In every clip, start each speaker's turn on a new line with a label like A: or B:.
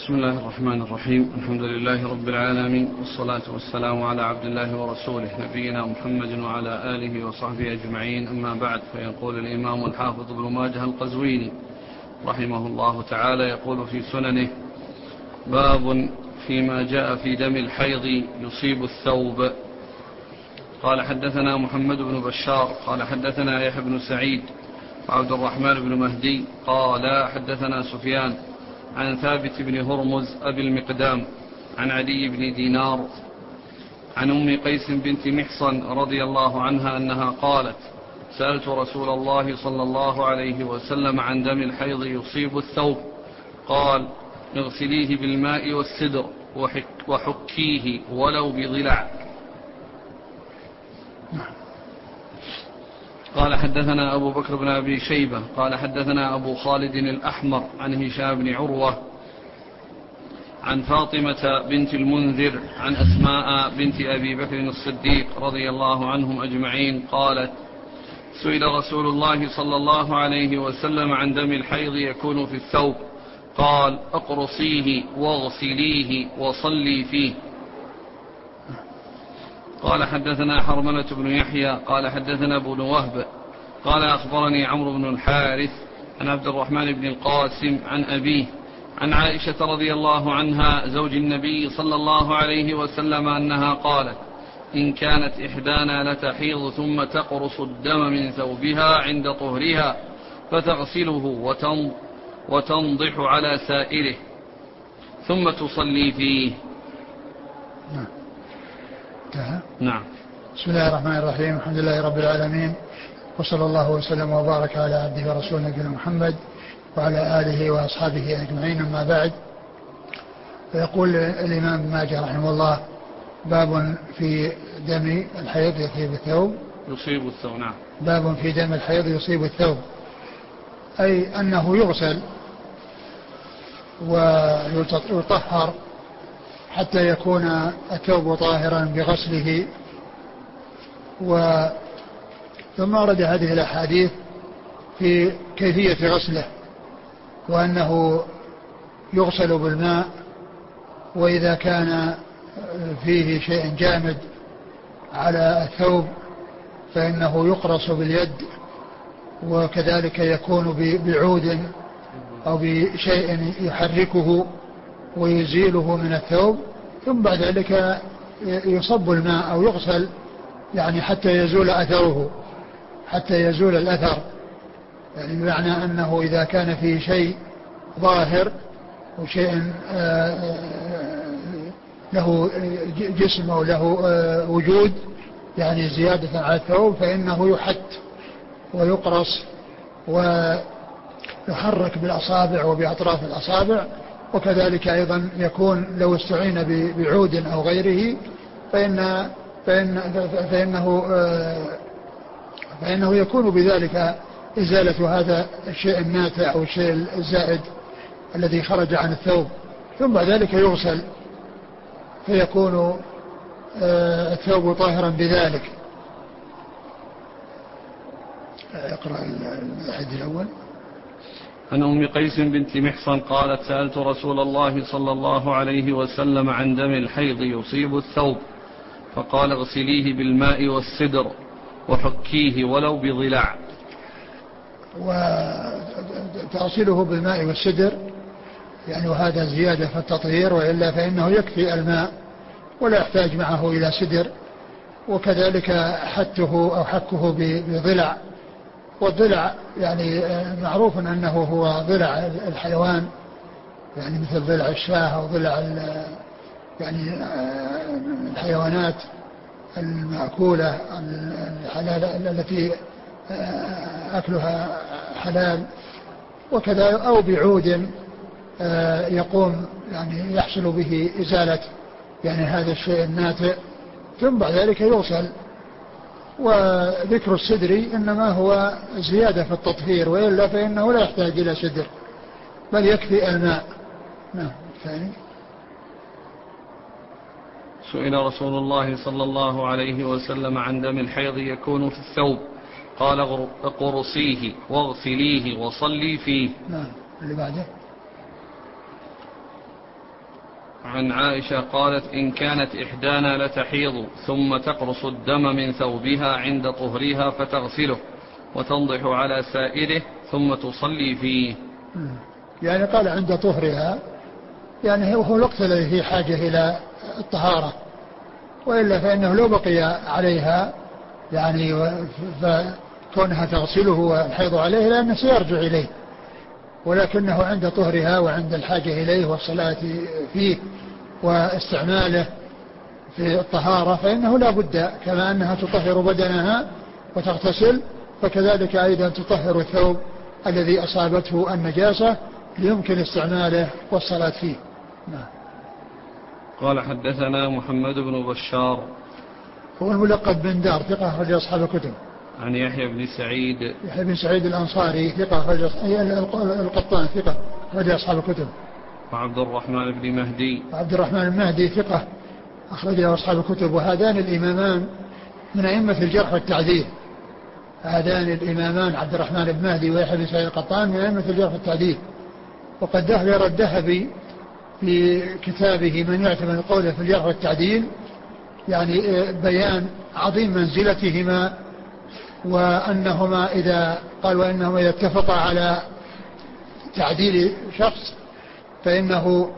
A: بسم الله الرحمن الرحيم. الحمد لله رب العالمين، والصلاة والسلام على عبد الله ورسوله نبينا محمد وعلى آله وصحبه أجمعين. أما بعد، فيقول الإمام الحافظ ابن ماجه القزويني رحمه الله تعالى يقول في سننه: باب فيما جاء في دم الحيض يصيب الثوب. قال حدثنا محمد بن بشار قال حدثنا يحيى بن سعيد وعبد الرحمن بن مهدي قال حدثنا سفيان عن ثابت بن هرمز أبي المقدام عن عدي بن دينار عن أم قيس بنت محصن رضي الله عنها أنها قالت: سألت رسول الله صلى الله عليه وسلم عن دم الحيض يصيب الثوب، قال: اغسليه بالماء والسدر وحكيه ولو بضلع. قال حدثنا أبو بكر بن أبي شيبة قال حدثنا أبو خالد الأحمر عن هشام بن عروة عن فاطمة بنت المنذر عن أسماء بنت أبي بكر الصديق رضي الله عنهم أجمعين قالت: سئل رسول الله صلى الله عليه وسلم عن دم الحيض يكون في الثوب، قال: اقرصيه واغسليه وصلي فيه. قال حدثنا حرملة بن يحيى قال حدثنا ابن وهب قال أخبرني عمرو بن الحارث عن عبد الرحمن بن القاسم عن أبيه عن عائشة رضي الله عنها زوج النبي صلى الله عليه وسلم أنها قالت: إن كانت إحدانا لتحيض ثم تقرص الدم من ثوبها عند طهرها فتغسله وتنضح على سائره ثم تصلي فيه. نعم.
B: بسم الله الرحمن الرحيم. الحمد لله رب العالمين، وصلى الله وسلم وبارك على عبده ورسوله نبينا محمد وعلى آله وأصحابه أجمعين. أما بعد، فيقول الإمام ابن ماجه رحمه الله: باب في دم الحيض يصيب الثوب.
A: نعم.
B: باب في دم الحيض يصيب الثوب، أي أنه يغسل ويطهر حتى يكون الثوب طاهرا بغسله. ثم ورد هذه الأحاديث في كيفية غسله، وأنه يغسل بالماء، وإذا كان فيه شيء جامد على الثوب فإنه يقرص باليد، وكذلك يكون بعود أو بشيء يحركه ويزيله من الثوب، ثم بعد ذلك يصب الماء أو يغسل، يعني حتى يزول أثره، حتى يزول الأثر، يعني بمعنى أنه إذا كان فيه شيء ظاهر وشيء له جسم أو له وجود، يعني زيادة على الثوب، فإنه يحت ويقرص ويحرك بالأصابع وبأطراف الأصابع. وكذلك أيضا يكون لو استعين بعود أو غيره فإنه يكون بذلك إزالة هذا الشيء الناتع أو الشيء الزائد الذي خرج عن الثوب، ثم بعد ذلك يغسل فيكون الثوب طاهرا بذلك. اقرأ الحديث الأول.
A: عن أم قيس بنت محصن قالت: سألت رسول الله صلى الله عليه وسلم عن دم الحيض يصيب الثوب، فقال: اغسليه بالماء والسدر وحكيه ولو بضلع.
B: وتغسله بالماء والسدر، يعني وهذا زيادة في التطهير، وإلا فإنه يكفي الماء ولا يحتاج معه إلى سدر. وكذلك حته أو حكه بضلع، والضلع يعني معروف أنه هو ضلع الحيوان، يعني مثل ضلع الشاة أو ضلع يعني الحيوانات المأكولة الحلال التي أكلها حلال، وكذا أو بعود يقوم يعني يحصل به إزالة يعني هذا الشيء الناتئ، ثم بعد ذلك يغسل. وذكر السدر إنما هو زيادة في التطهير، وإلا فإنه لا يحتاج إلى سدر بل يكفي الماء. نعم. ثاني:
A: سئل رسول الله صلى الله عليه وسلم عن دم الحيض يكون في الثوب، قال: اقرصيه واغسليه وصلي فيه.
B: نعم. اللي بعده:
A: عن عائشة قالت: إن كانت إحدانا لتحيض ثم تقرص الدم من ثوبها عند طهرها فتغسله وتنضح على سائره ثم تصلي فيه.
B: يعني قال عند طهرها، يعني هو الوقت الذي فيه حاجة إلى الطهارة، وإلا فإنه لو بقي عليها يعني فكونها تغسله والحيض عليه لأنه سيرجع إليه، ولكنه عند طهرها وعند الحاجة إليه والصلاة فيه واستعماله في الطهارة فإنه لا بد، كما أنها تطهر بدنها وتغتسل فكذلك أيضا تطهر الثوب الذي أصابته النجاسة يمكن استعماله والصلاة فيه. نعم.
A: قال: حدثنا محمد بن بشار
B: هو الملقب بن دار، ثقة أخرج أصحاب الكتب.
A: عن يحيى بن سعيد،
B: يحيى بن سعيد الأنصاري ثقة أخرج القطان ثقة أخرج أصحاب الكتب.
A: وعبد الرحمن بن مهدي،
B: وعبد الرحمن بن مهدي ثقة أخرج أصحاب الكتب. وهذان الإمامان من أئمة الجرح والتعديل، هذان الإمامان عبد الرحمن بن مهدي ويحيى بن سعيد القطان من أئمة الجرح والتعديل. وقد ذكر الذهبي في كتابه من يعتمد قوله في الجرح والتعديل يعني بيان عظيم منزلتهما، وأنهما إذا اتفقا على تعديل شخص فإنه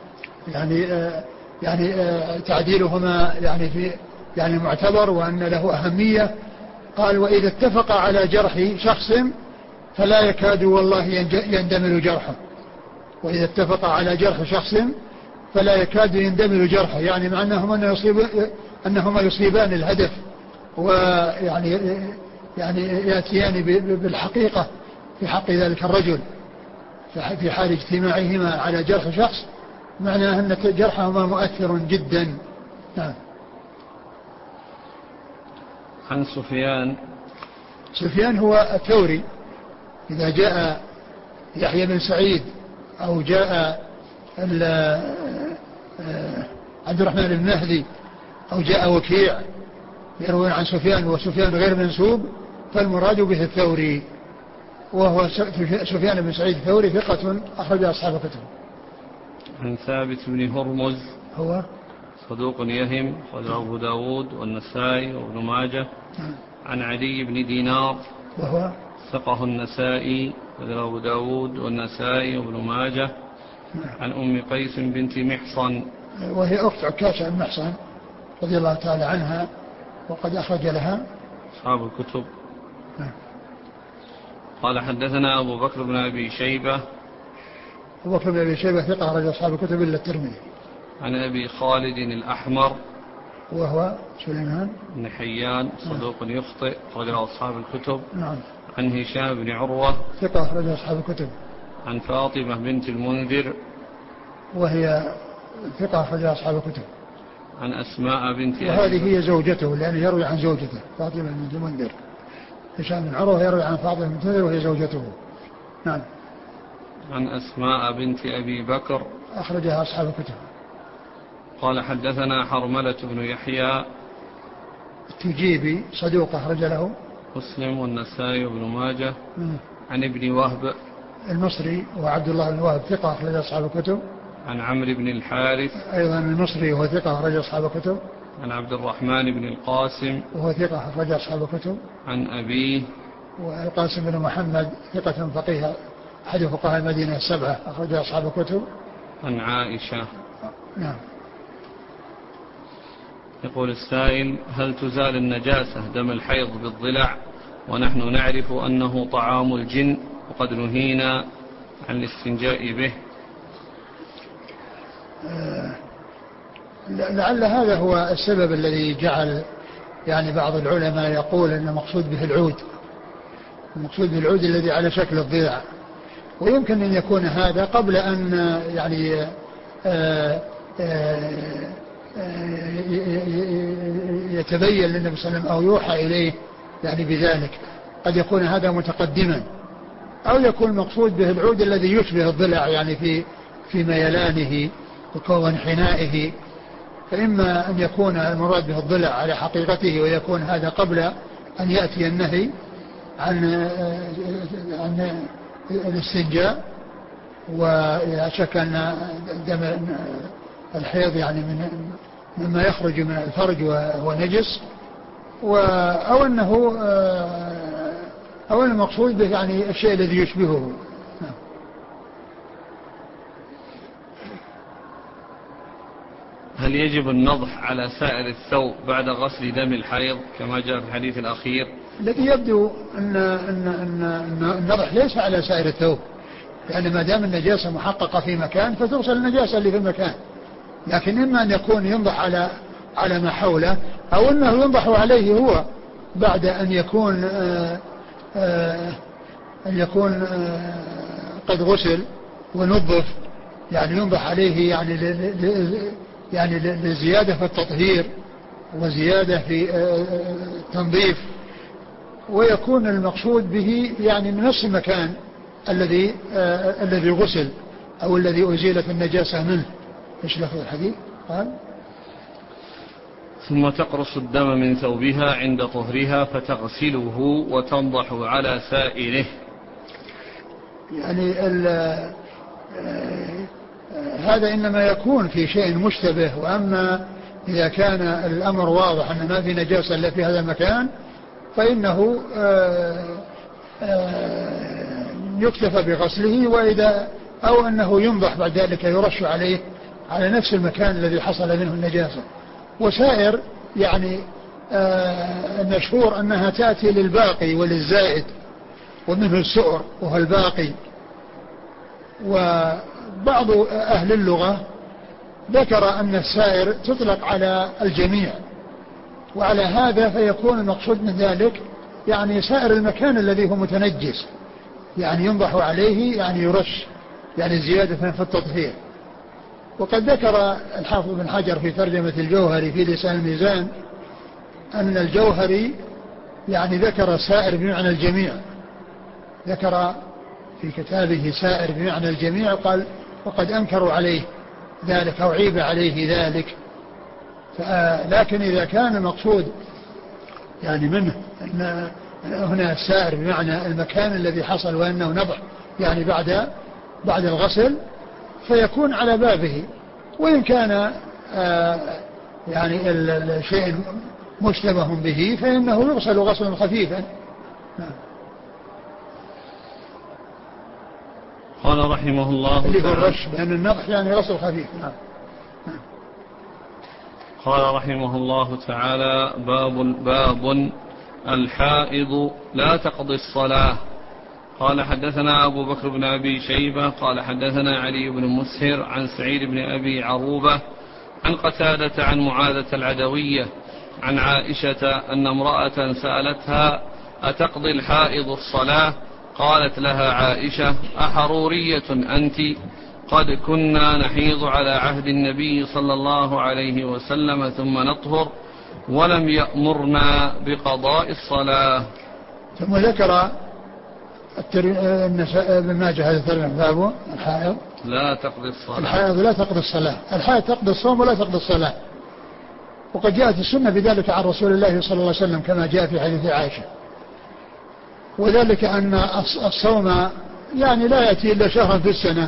B: يعني تعديلهما يعني معتبر وأن له أهمية. قال: وإذا اتفقا على جرح شخص فلا يكاد والله يندمل جرحه. وإذا اتفقا على جرح شخص فلا يكاد يندمل جرحه، يعني مع أنهما يصيبان الهدف ويعني يأتيان بالحقيقة في حق ذلك الرجل في حال اجتماعهما على جرح شخص، معناه أن جرحهما مؤثر جدا. نعم.
A: عن
B: سفيان هو الثوري. إذا جاء يحيى بن سعيد أو جاء عبد الرحمن بن مهدي أو جاء وكيع يروي عن سفيان وسفيان غير منسوب فالمراد به الثوري، وهو سفيان بن سعيد الثوري ثقة أخرج أصحاب الكتب.
A: عن ثابت بن هرمز
B: هو
A: صدوق يهم أخرجه أبو داود والنسائي وابن ماجه. عن علي بن دينار
B: وهو
A: ثقه النسائي أخرجه أبو داود والنسائي وابن ماجه. عن أم قيس بنت محصن
B: وهي أخت عكاشة بن محصن رضي الله تعالى عنها، وقد أخرج لها
A: أصحاب الكتب. قال: حدثنا أبو بكر بن أبي شيبة.
B: أبو بكر بن أبي شيبة ثقة أخرج أصحاب الكتب إلا الترمذي.
A: عن أبي خالد الأحمر
B: وهو سليمان
A: بن حيان صدوق يخطئ أخرج أصحاب الكتب.
B: نعم.
A: عن هشام بن عروة
B: ثقة أخرج أصحاب الكتب.
A: عن فاطمة بنت المنذر
B: وهي ثقة أخرج أصحاب الكتب.
A: عن أسماء بنت أبي،
B: وهذه هي زوجته لأنه يروي عن زوجته فاطمة بنت المنذر. هشام بن عروة يروي عن فاطمة بنت المنذر وهي زوجته. نعم.
A: عن أسماء بنت أبي بكر
B: أخرجها أصحاب الكتب.
A: قال: حدثنا حرملة بن يحيى
B: التجيبي صدوق أخرج له
A: مسلم والنسائي وابن ماجه. عن ابن وهب
B: المصري وعبد الله بن وهب ثقة أخرج أصحاب الكتب.
A: عن عمرو بن الحارث
B: أيضا المصري وهو ثقة أخرج أصحاب الكتب.
A: عن عبد الرحمن بن القاسم
B: وهو ثقة أخرج أصحاب الكتب.
A: عن أبيه
B: والقاسم بن محمد ثقة فقيه أحد فقهاء المدينة السبعة أخرج أصحاب الكتب.
A: عن عائشة.
B: نعم.
A: يقول السائل: هل تزال النجاسة دم الحيض بالضلع ونحن نعرف أنه طعام الجن وقد نهينا عن الاستنجاء به؟
B: لعل هذا هو السبب الذي جعل يعني بعض العلماء يقول أن المقصود به العود، المقصود به العود الذي على شكل الضلع، ويمكن أن يكون هذا قبل أن يعني يتبين للنبي صلى الله عليه وسلم أو يوحى إليه يعني بذلك. قد يكون هذا متقدما، أو يكون المقصود به العود الذي يشبه الضلع يعني في ميلانه وانحنائه، فإما أن يكون المراد به الضلع على حقيقته ويكون هذا قبل أن يأتي النهي عن الاستنجاء، ولا شك أن الحيض يعني مما يخرج من الفرج وهو نجس، أو المقصود به يعني الشيء الذي يشبهه.
A: هل يجب النضح على سائر الثوب بعد غسل دم الحيض كما جاء في الحديث الأخير؟
B: الذي يبدو أن النضح ليس على سائر الثوب، يعني ما دام النجاسة محققة في مكان فتغسل النجاسة اللي في المكان، لكن إما أن يكون ينضح على ما حوله، أو أنه ينضح عليه هو بعد أن يكون قد غسل ونظف، يعني ينضح عليه يعني لزيادة في التطهير وزيادة في التنظيف، ويكون المقصود به يعني نفس المكان الذي غسل أو الذي أزيلت النجاسة منه. إيش لفظ الحديث؟ قال:
A: ثم تقرص الدم من ثوبها عند طهرها فتغسله وتنضح على سائره.
B: يعني هذا إنما يكون في شيء مشتبه، وأما إذا كان الأمر واضح أن ما في نجاسة إلا في هذا المكان فإنه يكتفى بغسله، أو أنه ينضح بعد ذلك يرش عليه على نفس المكان الذي حصل منه النجاسة. وسائر يعني المشهور أنها تأتي للباقي وللزائد، ومنه السؤر وهو الباقي. وبعض أهل اللغة ذكر أن السائر تطلق على الجميع، وعلى هذا فيكون المقصود من ذلك يعني سائر المكان الذي هو متنجس، يعني ينضح عليه يعني يرش، يعني زيادة في التطهير. وقد ذكر الحافظ بن حجر في ترجمة الجوهري في لسان الميزان أن الجوهري يعني ذكر سائر بمعنى الجميع، ذكر في كتابه سائر بمعنى الجميع، قال: وقد أنكروا عليه ذلك أو عيب عليه ذلك. لكن إذا كان المقصود يعني منه أن هنا السائر بمعنى المكان الذي حصل وأنه نضح يعني بعد الغسل، فيكون على بابه. وإن كان يعني الشيء مشتبه به فإنه يغسل غسلا خفيفا.
A: قال رحمه الله
B: اللي هو الرش، لأن النضح يعني غسل خفيف.
A: قال رحمه الله تعالى: باب الحائض لا تقضي الصلاة. قال: حدثنا أبو بكر بن أبي شيبة قال: حدثنا علي بن مسهر عن سعيد بن أبي عروبة عن قتادة عن معاذة العدوية عن عائشة أن امرأة سألتها: أتقضي الحائض الصلاة؟ قالت لها عائشة: أحرورية أنت؟ قد كنا نحيض على عهد النبي صلى الله عليه وسلم ثم نطهر ولم يأمرنا بقضاء الصلاة.
B: ثم ذكر ابن ماجه هذا الترجمة: باب الحائض
A: لا تقضي الصلاة.
B: الحائض لا تقضي الصلاة، الحائض تقضي الصوم ولا تقضي الصلاة. وقد جاءت السنة بذلك عن رسول الله صلى الله عليه وسلم كما جاء في حديث عائشة، وذلك أن الصوم يعني لا يأتي إلا شهرا في السنة،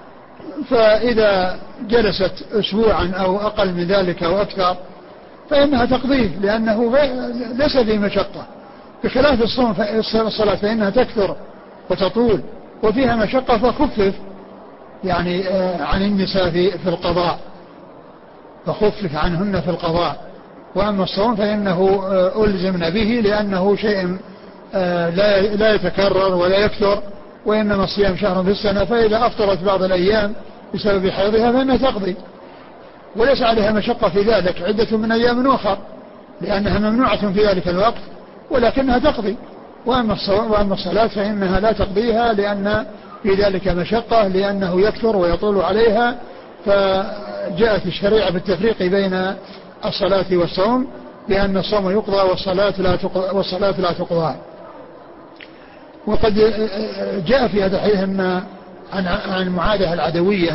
B: فإذا جلست أسبوعا أو أقل من ذلك أو أكثر فإنها تقضيه، لأنه ليس فيه مشقة، بخلاف الصوم الصلاة فإنها تكثر وتطول وفيها مشقة، فخفف يعني عن النساء في القضاء، فخفف عنهن في القضاء. وأما الصوم فإنه ألزمن به لأنه شيء لا يتكرر ولا يكثر، وإنما الصيام شهر في السنة، فإذا أفطرت بعض الأيام بسبب حيضها فإنها تقضي، وليس عليها مشقة في ذلك، عدة من أيام أخر لأنها ممنوعة في ذلك الوقت ولكنها تقضي. وأما الصلاة فإنها لا تقضيها لأن في ذلك مشقة، لأنه يكثر ويطول عليها، فجاءت الشريعة بالتفريق بين الصلاة والصوم، بأن الصوم يقضى والصلاة لا تقضى. وقد جاء في هذا الحديث عن معاذة العدوية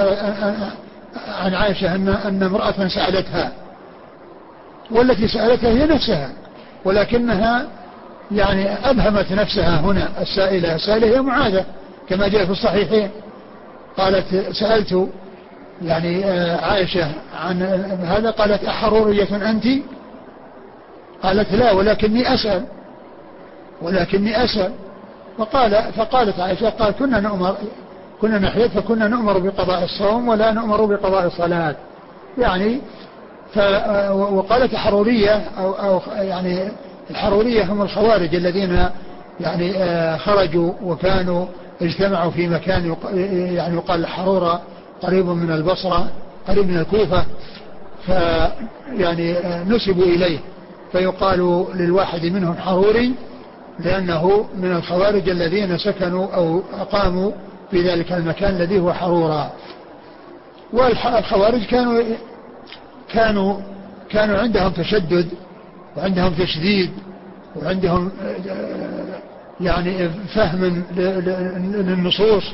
B: عن عائشة أن امرأة سألتها، والتي سألتها هي نفسها، ولكنها يعني أبهمت نفسها هنا. السائلة هي معاذة كما جاء في الصحيحين، قالت: سألت يعني عائشة عن هذا قالت أحرورية أنت؟ قالت لا ولكني أسأل. فقالت عائشة قال كنا نحيض فكنا نؤمر بقضاء الصوم ولا نؤمر بقضاء الصلاة يعني. وقالت حرورية أو يعني الحرورية هم الخوارج الذين يعني خرجوا وكانوا اجتمعوا في مكان يعني يقال الحرورة قريب من البصرة قريب من الكوفة، فيعني نسبوا إليه فيقال للواحد منهم حروري لأنه من الخوارج الذين سكنوا أو أقاموا في ذلك المكان الذي هو حرورة. والخوارج كانوا عندهم تشدد وعندهم تشديد وعندهم يعني فهم للنصوص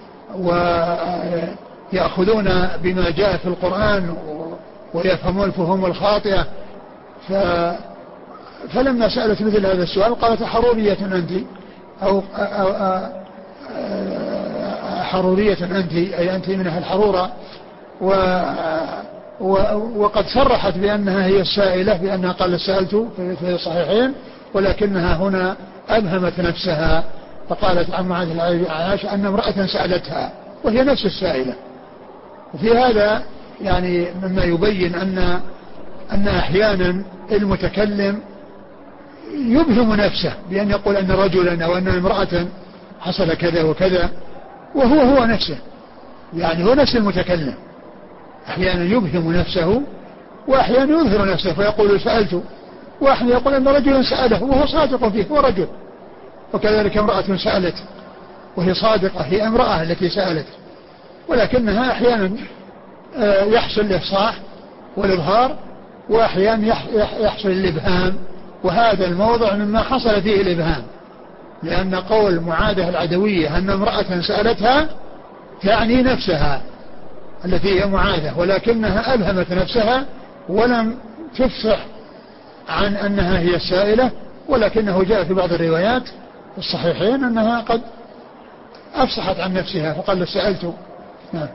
B: ويأخذون بما جاء في القرآن ويفهمون الفهوم الخاطئة. فلما سألت مثل هذا السؤال قالت حرورية أنت أو حرورية أنت أي أنت من أهل الحرورة. وقد صرحت بأنها هي السائلة بأنها قال سألت في الصحيحين، ولكنها هنا أبهمت نفسها فقالت عن معاذ عائشة أن امرأة سألتها وهي نفس السائلة. وفي هذا يعني مما يبين أن أحيانا المتكلم يبهم نفسه بأن يقول أن رجلا أو أن امرأة حصل كذا وكذا وهو نفسه، يعني هو نفس المتكلم أحيانا يبهم نفسه وأحيانا يظهر نفسه فيقول سألت، وأحيانا يقول أن رجلا سأله وهو صادق فيه هو رجل، وكذلك امرأة سألت وهي صادقة هي امرأة التي سألت، ولكنها أحيانا يحصل الإفصاح والإظهار وأحيانا يحصل الإبهام، وهذا الموضع مما حصل فيه الإبهام، لأن قول معاذة العدوية أن امرأة سألتها تعني نفسها التي هي معاذة، ولكنها أبهمت نفسها ولم تفصح عن أنها هي السائلة، ولكنه جاء في بعض الروايات الصحيحين أنها قد أفصحت عن نفسها فقال سألت. نعم.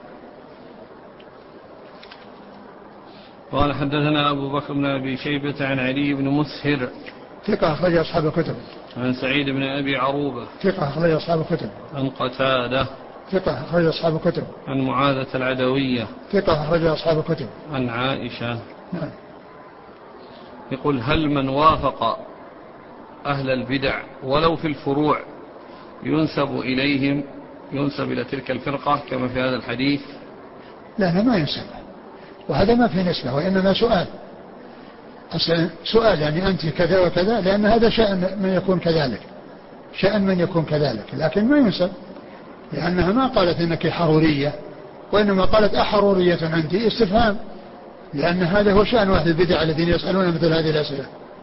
A: قال حدثنا أبو بكر بن أبي شيبة عن علي بن مسهر
B: ثقة أخرج أصحاب الكتب.
A: عن سعيد بن أبي عروبة
B: ثقة أخرج أصحاب الكتب.
A: عن قتادة
B: ثقة أخرج أصحاب الكتب.
A: عن معاذة العدوية
B: ثقة أخرج أصحاب الكتب.
A: عن عائشة.
B: نعم.
A: يقول هل من وافق أهل البدع ولو في الفروع ينسب إلى تلك الفرقة كما في هذا الحديث؟
B: لا ما ينسب، وهذا ما في نسبة وإنما سؤال، أصلا سؤال يعني أنت كذا وكذا، لأن هذا شأن من يكون كذلك، لكن ما ينسب، لأنها ما قالت إنك حرورية، وإنما قالت أحرورية أنت استفهام، لأن هذا هو شأن أهل البدع الذين يسألون مثل هذه الأسئلة.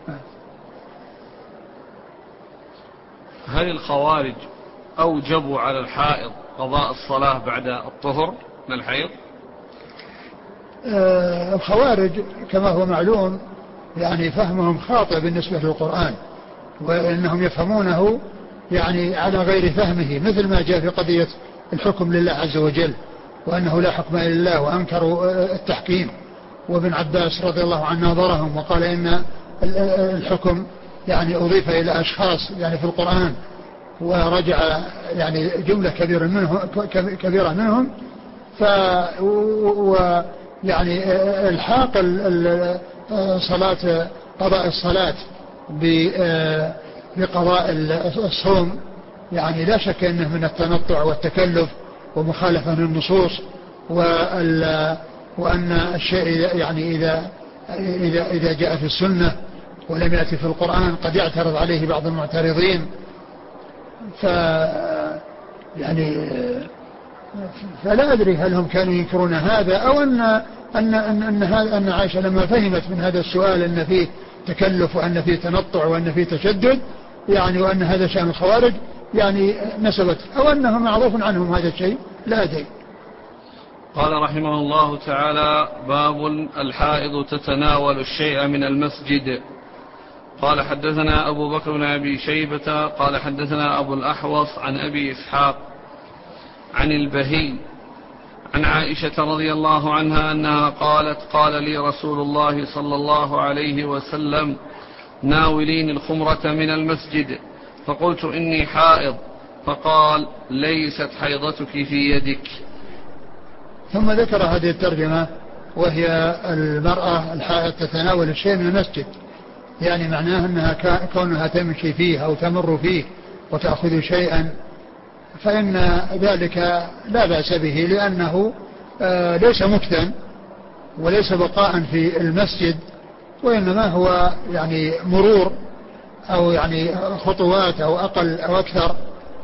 A: هل الخوارج أوجبوا على الحائض قضاء الصلاة بعد الطهر من الحيض؟
B: الخوارج كما هو معلوم يعني فهمهم خاطئ بالنسبة للقرآن، وإنهم يفهمونه يعني على غير فهمه، مثل ما جاء في قضية الحكم لله عز وجل وأنه لا حكم إلا الله، وأنكروا التحكيم، وابن عباس رضي الله عنه نظرهم وقال إن الحكم يعني أضيف إلى أشخاص يعني في القرآن، ورجع يعني جملة كبيرة منهم يعني الحاق قضاء الصلاة بقضاء الصوم يعني لا شك أنه من التنطع والتكلف ومخالفة للنصوص، وأن الشيء يعني إذا جاء في السنة ولم يأتي في القرآن قد يعترض عليه بعض المعترضين، فلا أدري هل هم كانوا ينكرون هذا أو أن عائشة لما فهمت من هذا السؤال أن فيه تكلف وأن فيه تنطع وأن فيه تشدد يعني وأن هذا شأن الخوارج يعني نسبت، أو أنه معروف عنهم هذا الشيء لا أدري.
A: قال رحمه الله تعالى: باب الحائض تتناول الشيء من المسجد. قال حدثنا أبو بكر بن أبي شيبة قال حدثنا أبو الأحوص عن أبي إسحاق عن البهي عن عائشة رضي الله عنها أنها قالت قال لي رسول الله صلى الله عليه وسلم ناوليني الخمرة من المسجد فقلت إني حائض فقال ليست حيضتك في يدك.
B: ثم ذكر هذه الترجمة وهي المرأة الحائض تتناول الشيء من المسجد، يعني معناه أنها كونها تمشي فيه أو تمر فيه وتأخذ شيئا فإن ذلك لا بأس به، لأنه ليس مكتا وليس بقاء في المسجد، وإنما هو يعني مرور أو يعني خطوات أو أقل أو أكثر.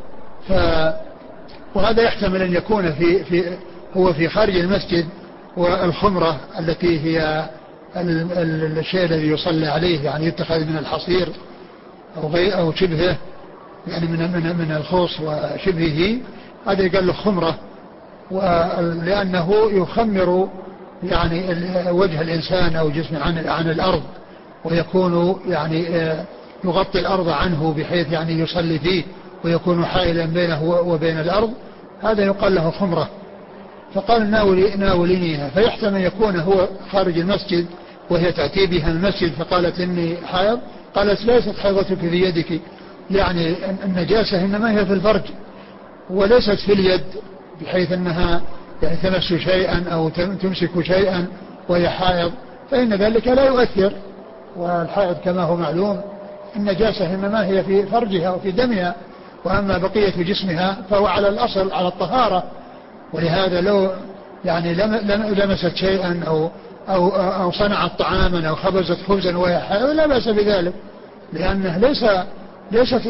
B: وهذا يحتمل أن يكون هو في خارج المسجد، والخمرة التي هي الشيء الذي يصلى عليه يعني يتخذ من الحصير أو شبهه، يعني من الخوص وشبهه، هذا يقال له خمرة، لأنه يخمر يعني وجه الإنسان أو جسمه عن الأرض، ويكون يعني يغطي الأرض عنه بحيث يعني يصلي فيه ويكون حائلا بينه وبين الأرض، هذا يقال له خمرة. فقال ناولينيها، فيحتمل يكون هو خارج المسجد وهي تأتي بها المسجد فقالت إني حائض، قالت ليست حيضتك في يدك، يعني النجاسة إنما هي في الفرج وليست في اليد، بحيث أنها يعني تمس شيئا أو تمسك شيئا وهي حائض، فإن ذلك لا يؤثر. والحائض كما هو معلوم النجاسة إنما هي في فرجها وفي دمها، وأما بقية جسمها فهو على الأصل على الطهارة. ولهذا لو يعني لمست شيئا أو صنعت طعاما أو خبزت خبزا وهي حائض لا بأس بذلك، لأنه ليست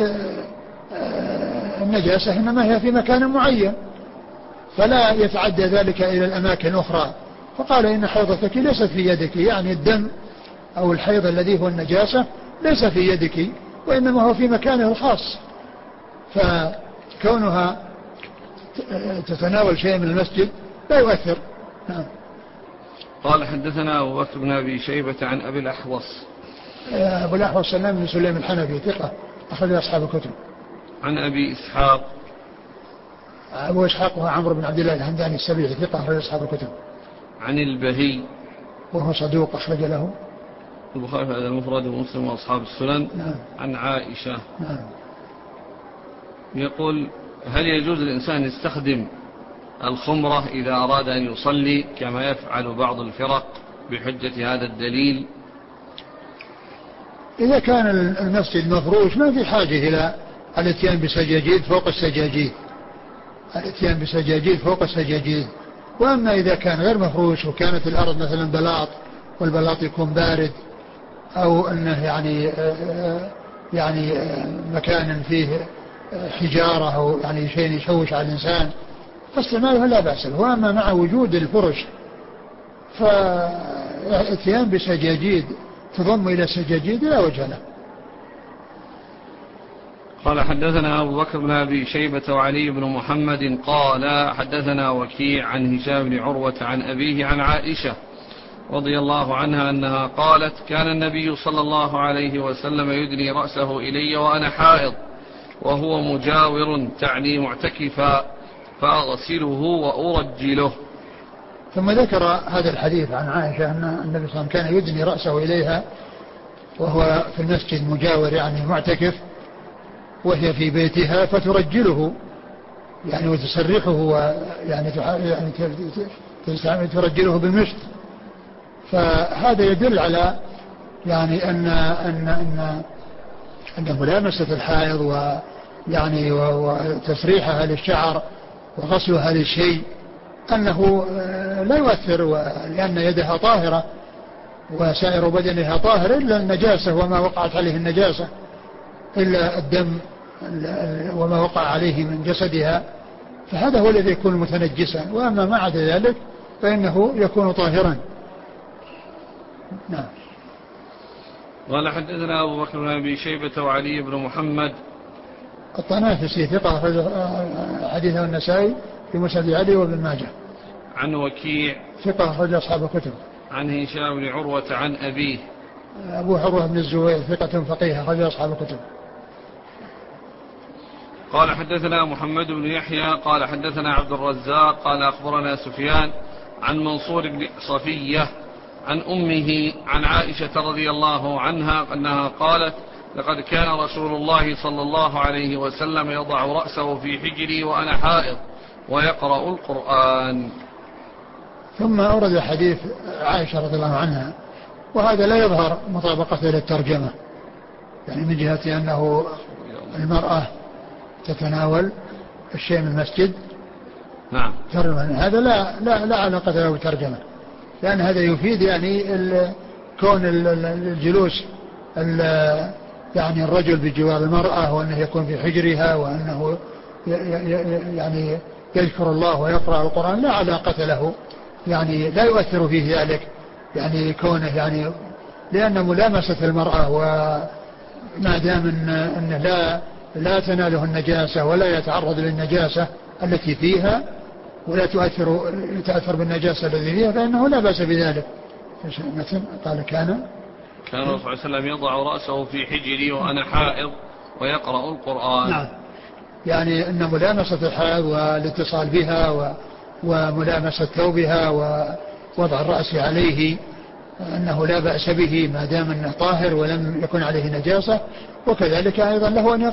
B: النجاسة إنما هي في مكان معين، فلا يتعدى ذلك إلى الأماكن الأخرى. فقال إن حيضتك ليست في يدك، يعني الدم أو الحيض الذي هو النجاسة ليس في يدك، وإنما هو في مكانه الخاص، فكونها تتناول شيء من المسجد لا يؤثر. نعم.
A: قال حدثنا أبو بكر بن أبي شيبة عن أبي الأحوص.
B: أبو الأحوص سلام بن سليم الحنفي ثقة أخرج أصحاب الكتب.
A: عن أبي إسحاق.
B: أبو إسحاق هو عمرو بن عبد الله الهمداني السبيعي ثقة أخرج أصحاب الكتب.
A: عن البهي
B: وهو صدوق أخرج له
A: البخاري في المفرد ومسلم وأصحاب السنن.
B: نعم.
A: عن عائشة.
B: نعم.
A: يقول هل يجوز الإنسان يستخدم الخمرة إذا أراد أن يصلي كما يفعل بعض الفرق بحجة هذا الدليل؟
B: إذا كان المسجد مفروش ما في حاجة إلى الاتيان بسجاجيد فوق السجاجيد، الاتيان بسجاجيد فوق السجاجيد. وأما إذا كان غير مفروش وكانت الأرض مثلا بلاط والبلاط يكون بارد، أو أنه يعني مكان فيه حجارة أو يعني شيء يشوش على الإنسان فاستعماله لا بأس به. وأما مع وجود الفرش فالاتيان بسجاجيد تضم إلى السجاجيد لا وجه له.
A: قال حدثنا أبو بكر بن أبي شيبة وعلي بن محمد قال حدثنا وكيع عن هشام بن عروة عن أبيه عن عائشة رضي الله عنها أنها قالت كان النبي صلى الله عليه وسلم يدني رأسه إلي وأنا حائض وهو مجاور تعني معتكفا فأغسله وأرجله.
B: ثم ذكر هذا الحديث عن عائشة أن النبي صلى الله عليه وسلم كان يدني رأسه إليها وهو في المسجد مجاور يعني معتكف، وهي في بيتها فترجله يعني وتسرحه ويعني ترجله بالمشط. فهذا يدل على يعني أن ملامسة الحائض ويعني وتسريحها للشعر وغسلها للشيء أنه لا يؤثر، لأن يدها طاهرة وسائر بدنها طاهر إلا النجاسة وما وقعت عليه النجاسة، إلا الدم وما وقع عليه من جسدها، فهذا هو الذي يكون متنجسا، وأما ما عدا ذلك فإنه يكون طاهرا. نعم.
A: قال حدثنا أبو بكر بن أبي شيبة وعلي بن محمد
B: الطنافسي ثقة حديثه النسائي في مسند علي وابن ماجه.
A: عن وكيع
B: ثقة أخرج أصحاب الكتب.
A: عن هشام بن عروة عن أبيه
B: أبو عروة بن الزبير ثقة فقيه أخرج أصحاب الكتب.
A: قال حدثنا محمد بن يحيى قال حدثنا عبد الرزاق قال أخبرنا سفيان عن منصور بن صفية عن أمه عن عائشة رضي الله عنها أنها قالت لقد كان رسول الله صلى الله عليه وسلم يضع رأسه في حجري وأنا حائض ويقرأ القرآن.
B: ثم أورد حديث عائشة رضي الله عنها، وهذا لا يظهر مطابقته للترجمة، يعني من جهة أنه المرأة تتناول الشيء من المسجد.
A: نعم.
B: هذا لا علاقة له بالترجمة، لأن هذا يفيد يعني كون الجلوس يعني الرجل بجوار المرأة، وأنه يكون في حجرها، وأنه يعني يذكر الله ويقرأ القرآن، لا علاقة له، يعني لا يؤثر فيه ذلك، يعني كونه يعني لأن ملامسة المرأة وما دام أنه لا تناله النجاسة ولا يتعرض للنجاسة التي فيها ولا تأثر بالنجاسة التي فيها، فإنه لا بأس بذلك. قال كان
A: الرسول صلى الله عليه وسلم يضع رأسه في حجري وأنا حائض ويقرأ القرآن.
B: نعم، يعني أن ملامسة الحائض والاتصال بها وملامسة ثوبها ووضع الرأس عليه أنه لا بأس به ما دام أنه طاهر ولم يكن عليه نجاسة. وكذلك أيضا له أن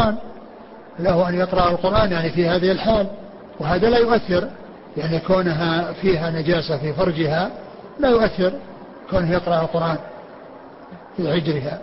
B: يقرأ القرآن يعني في هذه الحال، وهذا لا يؤثر، يعني كونها فيها نجاسة في فرجها لا يؤثر كونه يقرأ القرآن في حجرها.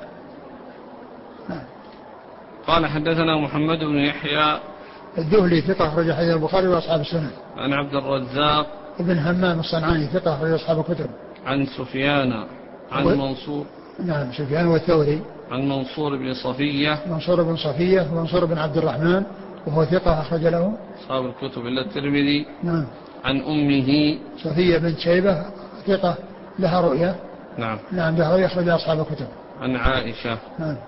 A: قال حدثنا محمد بن يحيى
B: الذهلي ثقة أخرج حديث البخاري وأصحاب السنن.
A: عن عبد الرزاق
B: ابن همام الصنعاني ثقة أخرج أصحاب الكتب.
A: عن سفيان عن منصور.
B: نعم، سفيان والثوري.
A: عن منصور بن صفية.
B: منصور بن صفية ومنصور بن عبد الرحمن وهو ثقة أخرج له
A: أصحاب الكتب إلا الترمذي.
B: نعم.
A: عن أمه
B: صفية بنت شيبة ثقة لها رؤية.
A: نعم.
B: نعم، لها رؤية أخرج أصحاب الكتب.
A: عن عائشة.
B: نعم.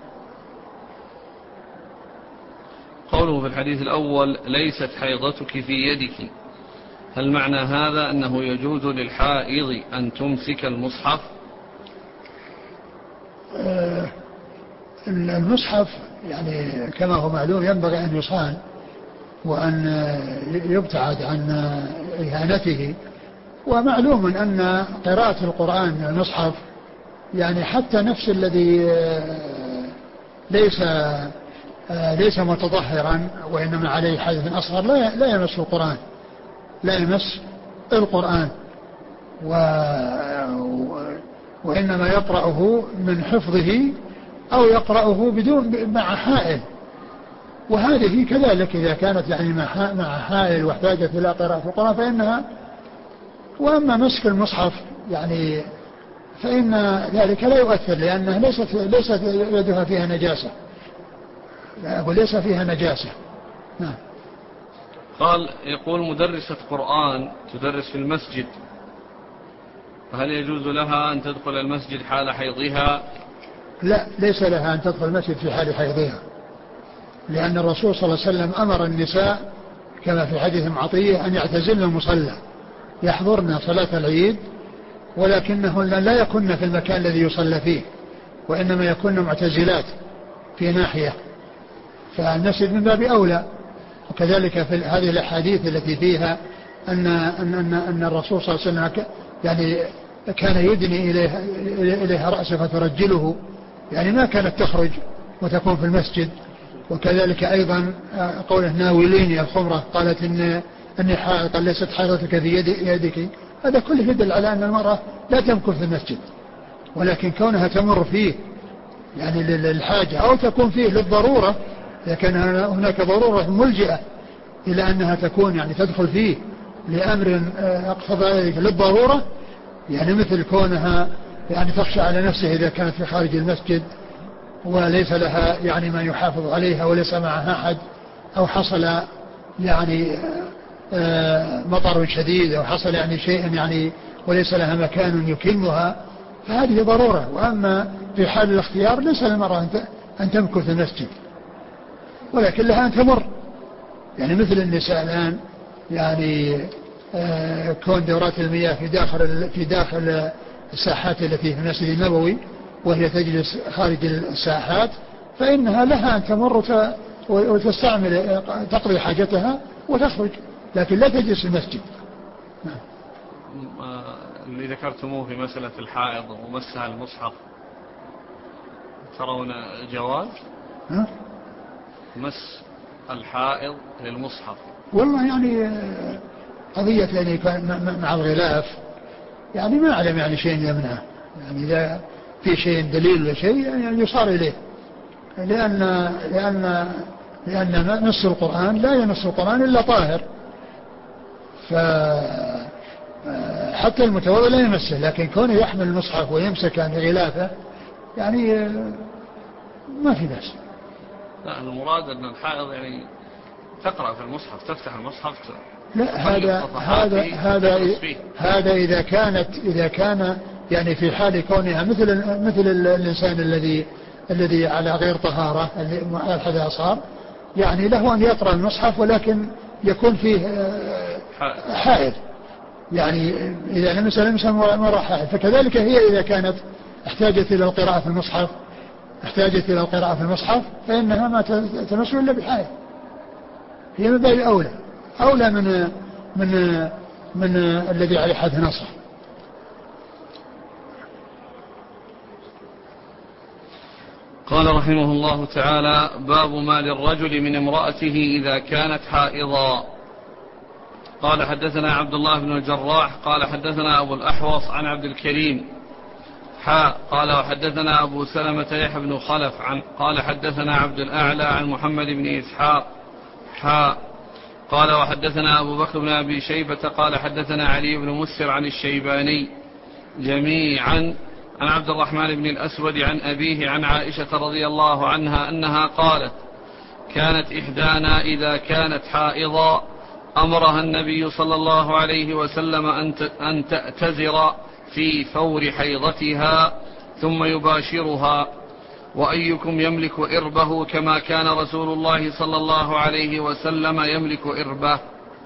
A: قوله في الحديث الأول ليست حيضتك في يدك، هل معنى هذا أنه يجوز للحائض أن تمسك المصحف؟
B: المصحف يعني كما هو معلوم ينبغي أن يصان وأن يبتعد عن إهانته، ومعلوم أن قراءة القرآن من المصحف يعني حتى نفس الذي ليس متطهرا وإنما عليه حدث أصغر لا يمس القرآن، لا يمس القرآن وإنما يقرأه من حفظه أو يقرأه بدون مع حائل. وهذه كذلك إذا كانت يعني مع حائل واحتاجت إلى قراءة القرآن فإنها. وأما مسك المصحف يعني فإن ذلك لا يؤثر، لأنها ليست يدها فيها نجاسة، وليس فيها نجاسة. نعم.
A: قال يقول مدرسة قرآن تدرس في المسجد، فهل يجوز لها أن تدخل المسجد حال حيضها؟
B: لا، ليس لها أن تدخل المسجد في حال حيضها، لأن الرسول صلى الله عليه وسلم أمر النساء كما في حديث عطية أن يعتزلن المصلى، يحضرن صلاة العيد ولكنهن لا يكن في المكان الذي يصلى فيه، وإنما يكن معتزلات في ناحية، فالمسجد من باب أولى. وكذلك في هذه الأحاديث التي فيها أن الرسول صلى الله عليه وسلم يعني كان يدني إليها رأسه فترجله، يعني ما كانت تخرج وتكون في المسجد. وكذلك أيضا قوله ناوليني الخمرة، قالت أني حائض، قال ليست حائضتك في يدك. هذا كله يدل على أن المرأة لا تمكث في المسجد، ولكن كونها تمر فيه يعني للحاجة أو تكون فيه للضرورة، إذا كان هناك ضرورة ملجئة إلى أنها تكون يعني تدخل فيه لأمر اقتضى ذلك للضرورة، يعني مثل كونها يعني تخشى على نفسها إذا كانت في خارج المسجد وليس لها يعني ما يحافظ عليها وليس معها أحد، أو حصل يعني مطر شديد أو حصل يعني شيء يعني وليس لها مكان يكنها، فهذه ضرورة. وأما في حال الاختيار ليس للمرأة أن تمكث في المسجد، ولكن لها أن تمر، يعني مثل النساء الآن يعني كون دورات المياه في داخل الساحات التي في المسجد النبوي وهي تجلس خارج الساحات، فإنها لها أن تمر وتستعمل تقضي حاجتها وتخرج، لكن لا تجلس في المسجد.
A: اللي ذكرتموه في مسألة الحائض ومسها المصحف، ترون جواز مس الحائض للمصحف؟
B: والله يعني قضية يعني مع الغلاف يعني ما أعلم يعني شيء يمنعه، يعني إذا في شيء دليل ولا شيء يعني يصار إليه، لأن نص القرآن لا ينص القرآن إلا طاهر، فحتى المتوضئ لا يمسه، لكن كونه يحمل المصحف ويمسك عن غلافه يعني ما في بأس.
A: لا المراد أن الحائض يعني تقرأ في المصحف، تفتح المصحف.
B: لا هذا إذا كان يعني في حال كونها مثل الإنسان الذي على غير طهارة على الحدث صار، يعني له أن يقرأ المصحف ولكن يكون فيه حائض، يعني إذا لمس مرة حائض. فكذلك هي إذا كانت احتاجت إلى القراءة في المصحف فإنها ما تمس إلا بحائض، هي من باب أولى من الذي عليه حد نصر.
A: قال رحمه الله تعالى: باب ما للرجل من امرأته إذا كانت حائضا. قال حدثنا عبد الله بن الجراح قال حدثنا أبو الأحوص عن عبد الكريم قال وحدثنا أبو سلمة يحيى بن خلف قال حدثنا عبد الأعلى عن محمد بن إسحاق قال وحدثنا أبو بكر بن أبي شيبة قال حدثنا علي بن مسر عن الشيباني جميعا عن عبد الرحمن بن الأسود عن أبيه عن عائشة رضي الله عنها أنها قالت: كانت إحدانا إذا كانت حائضا أمرها النبي صلى الله عليه وسلم أن تأتزر في فور حيضتها ثم يباشرها، وأيكم يملك إربه كما كان رسول الله صلى الله عليه وسلم يملك إربه.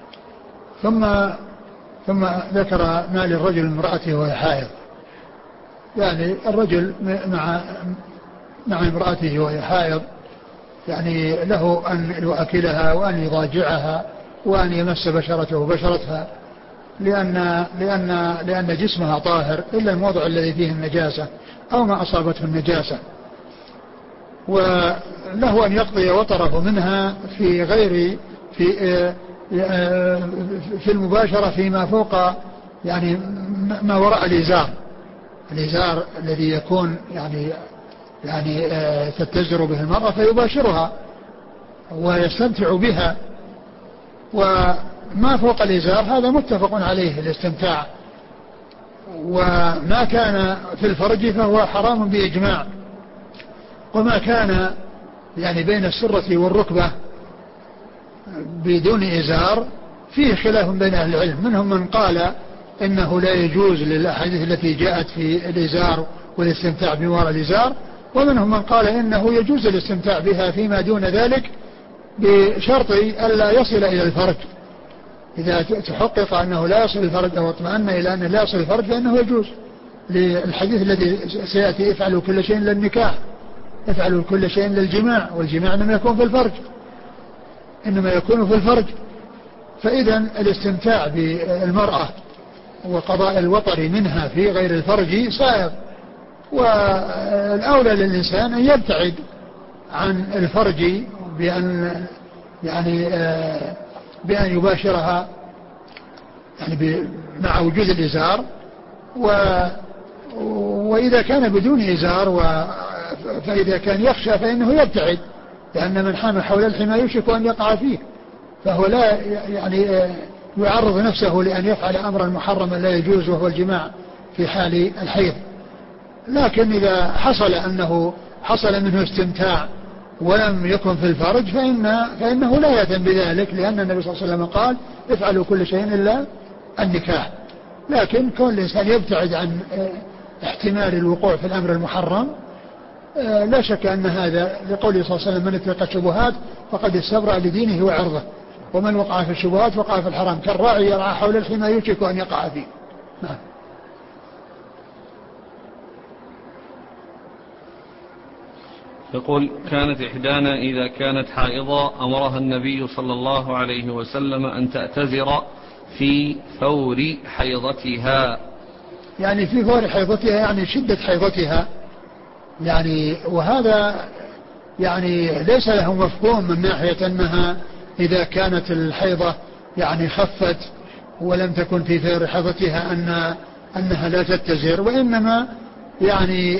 B: ثم ذكر ما للرجل امرأته وهي حائض، يعني الرجل مع امرأته وهي حائض يعني له أن يؤكلها وأن يضاجعها وأن يمس بشرتها لأن جسمها طاهر إلا الموضع الذي فيه النجاسة أو ما أصابته النجاسة، وله أن يقضي وطره منها في المباشرة فيما فوق يعني ما وراء الإزار الذي يكون يعني تتزر به المرأة فيباشرها ويستمتع بها، وما فوق الإزار هذا متفق عليه الاستمتاع، وما كان في الفرج فهو حرام بإجماع، وما كان يعني بين السرة والركبة بدون إزار فيه خلاف بين أهل العلم، منهم من قال إنه لا يجوز للأحاديث التي جاءت في الإزار والاستمتاع بوراء الإزار، ومنهم من قال إنه يجوز الاستمتاع بها فيما دون ذلك بشرط ألا يصل إلى الفرج، إذا تحقق أنه لا يصل الفرج أو اطمأن إلى أنه لا يصل الفرج فإنه يجوز، للحديث الذي سيأتي: افعلوا كل شيء للنكاح، افعلوا كل شيء للجماع، والجماع إنما يكون في الفرج، فإذا الاستمتاع بالمرأة وقضاء الوطر منها في غير الفرج صائغ، والأولى للإنسان أن يبتعد عن الفرج بأن يباشرها يعني مع وجود الإزار، وإذا كان بدون إزار فإذا كان يخشى فإنه يبتعد، لأن من حام حول الحمى يوشك أن يقع فيه، فهو لا يعني يعرض نفسه لأن يفعل أمرا محرما لا يجوز وهو الجماع في حال الحيض. لكن إذا حصل منه استمتاع ولم يكن في الفرج فإنه لا يأثم بذلك، لأن النبي صلى الله عليه وسلم قال: افعلوا كل شيء إلا النكاح. لكن كون الإنسان يبتعد عن احتمال الوقوع في الأمر المحرم لا شك أن هذا لقوله صلى الله عليه وسلم: من اتقى الشبهات فقد استبرأ لدينه وعرضه، ومن وقع في الشبهات وقع في الحرام، كالراعي يرعى حول الحمى يوشك أن يقع فيه. نعم.
A: يقول كانت إحدانا إذا كانت حائضة أمرها النبي صلى الله عليه وسلم أن تعتذر في فور حيضتها.
B: يعني في فور حيضتها يعني شدة حيضتها، يعني وهذا يعني ليس له مفهوم من ناحية أنها إذا كانت الحيضة يعني خفت ولم تكن في فور حيضتها أنها لا تتزر، وإنما يعني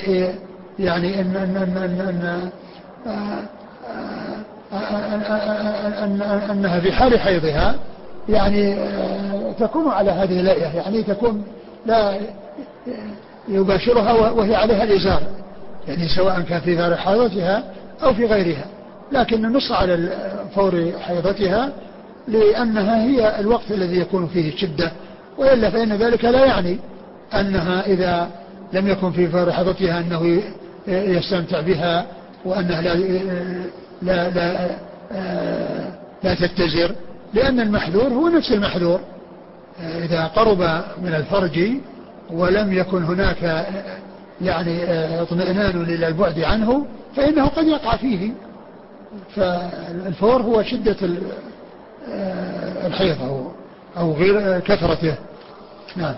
B: أنها في حال حيضها يعني تكون على هذه الهيئة، يعني تكون لا يباشرها وهي عليها الإزار، يعني سواء كان في فور حيضتها أو في غيرها، لكن النص على فور حيضتها لأنها هي الوقت الذي يكون فيه شدة، وإلا فإن ذلك لا يعني أنها إذا لم يكن في فور حيضتها أنه يستمتع بها وأنها لا تتزر، لأن المحذور هو نفس المحذور. إذا قرب من الفرج ولم يكن هناك يعني اطمئنان إلى البعد عنه فإنه قد يقع فيه. فالفور هو شدة الحيض أو غير كثرته. نعم.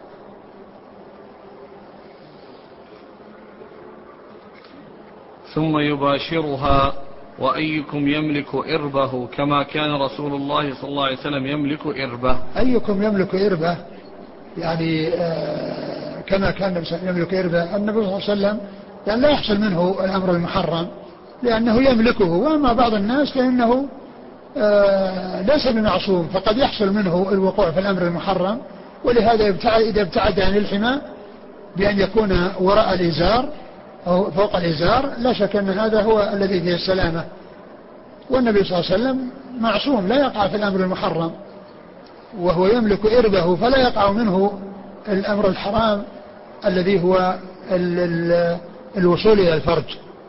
A: ثم يباشرها وأيكم يملك إربه كما كان رسول الله صلى الله عليه وسلم يملك إربه.
B: أيكم يملك إربه يعني كما كان يملك إربه. النبي صلى الله عليه وسلم يعني لا يحصل منه الأمر المحرم لأنه يملكه، وأما بعض الناس فإنه ليس بمعصوم، فقد يحصل منه الوقوع في الأمر المحرم، ولهذا إذا ابتعد عن الحمى بأن يكون وراء الإزار أو فوق الإزار لا شك أن هذا هو الذي فيه السلامة. والنبي صلى الله عليه وسلم معصوم لا يقع في الأمر المحرم، وهو يملك إربه فلا يقع منه الأمر الحرام الذي هو الوصول إلى الفرج.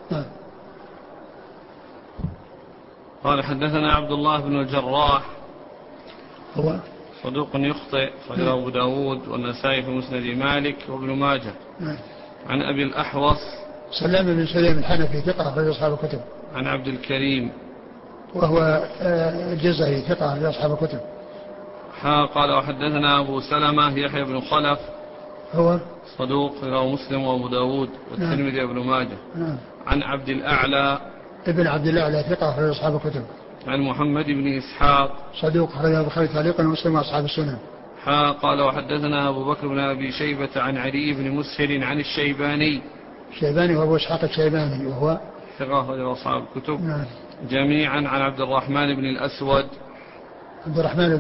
A: قال حدثنا عبد الله بن الجراح
B: هو
A: صدوق يخطئ، خرجه أبو داود والنسائي في مسند مالك وابن ماجه. عن أبي الأحوص
B: سلام بن سليم الحنفي ثقة أخرج أصحاب الكتب.
A: عن عبد الكريم
B: وهو الجزري ثقة أخرج أصحاب الكتب.
A: قال وحدثنا أبو سلمة يحيى بن خلف
B: هو
A: صدوق رواه مسلم وأبو داود والترمذي وابن ماجه. عن عبد الأعلى
B: ابن عبد الأعلى ثقة أخرج أصحاب الكتب.
A: عن محمد بن إسحاق
B: صدوق أخرج البخاري تعليقا ومسلم وأصحاب السنن.
A: قال وحدثنا أبو بكر بن أبي شيبة عن علي بن مسهر عن الشيباني.
B: الشيباني وأبو إسحاق الشيباني وهو
A: ثقة أخرج أصحاب الكتب. جميعا عن عبد الرحمن بن الأسود.
B: عبد الرحمن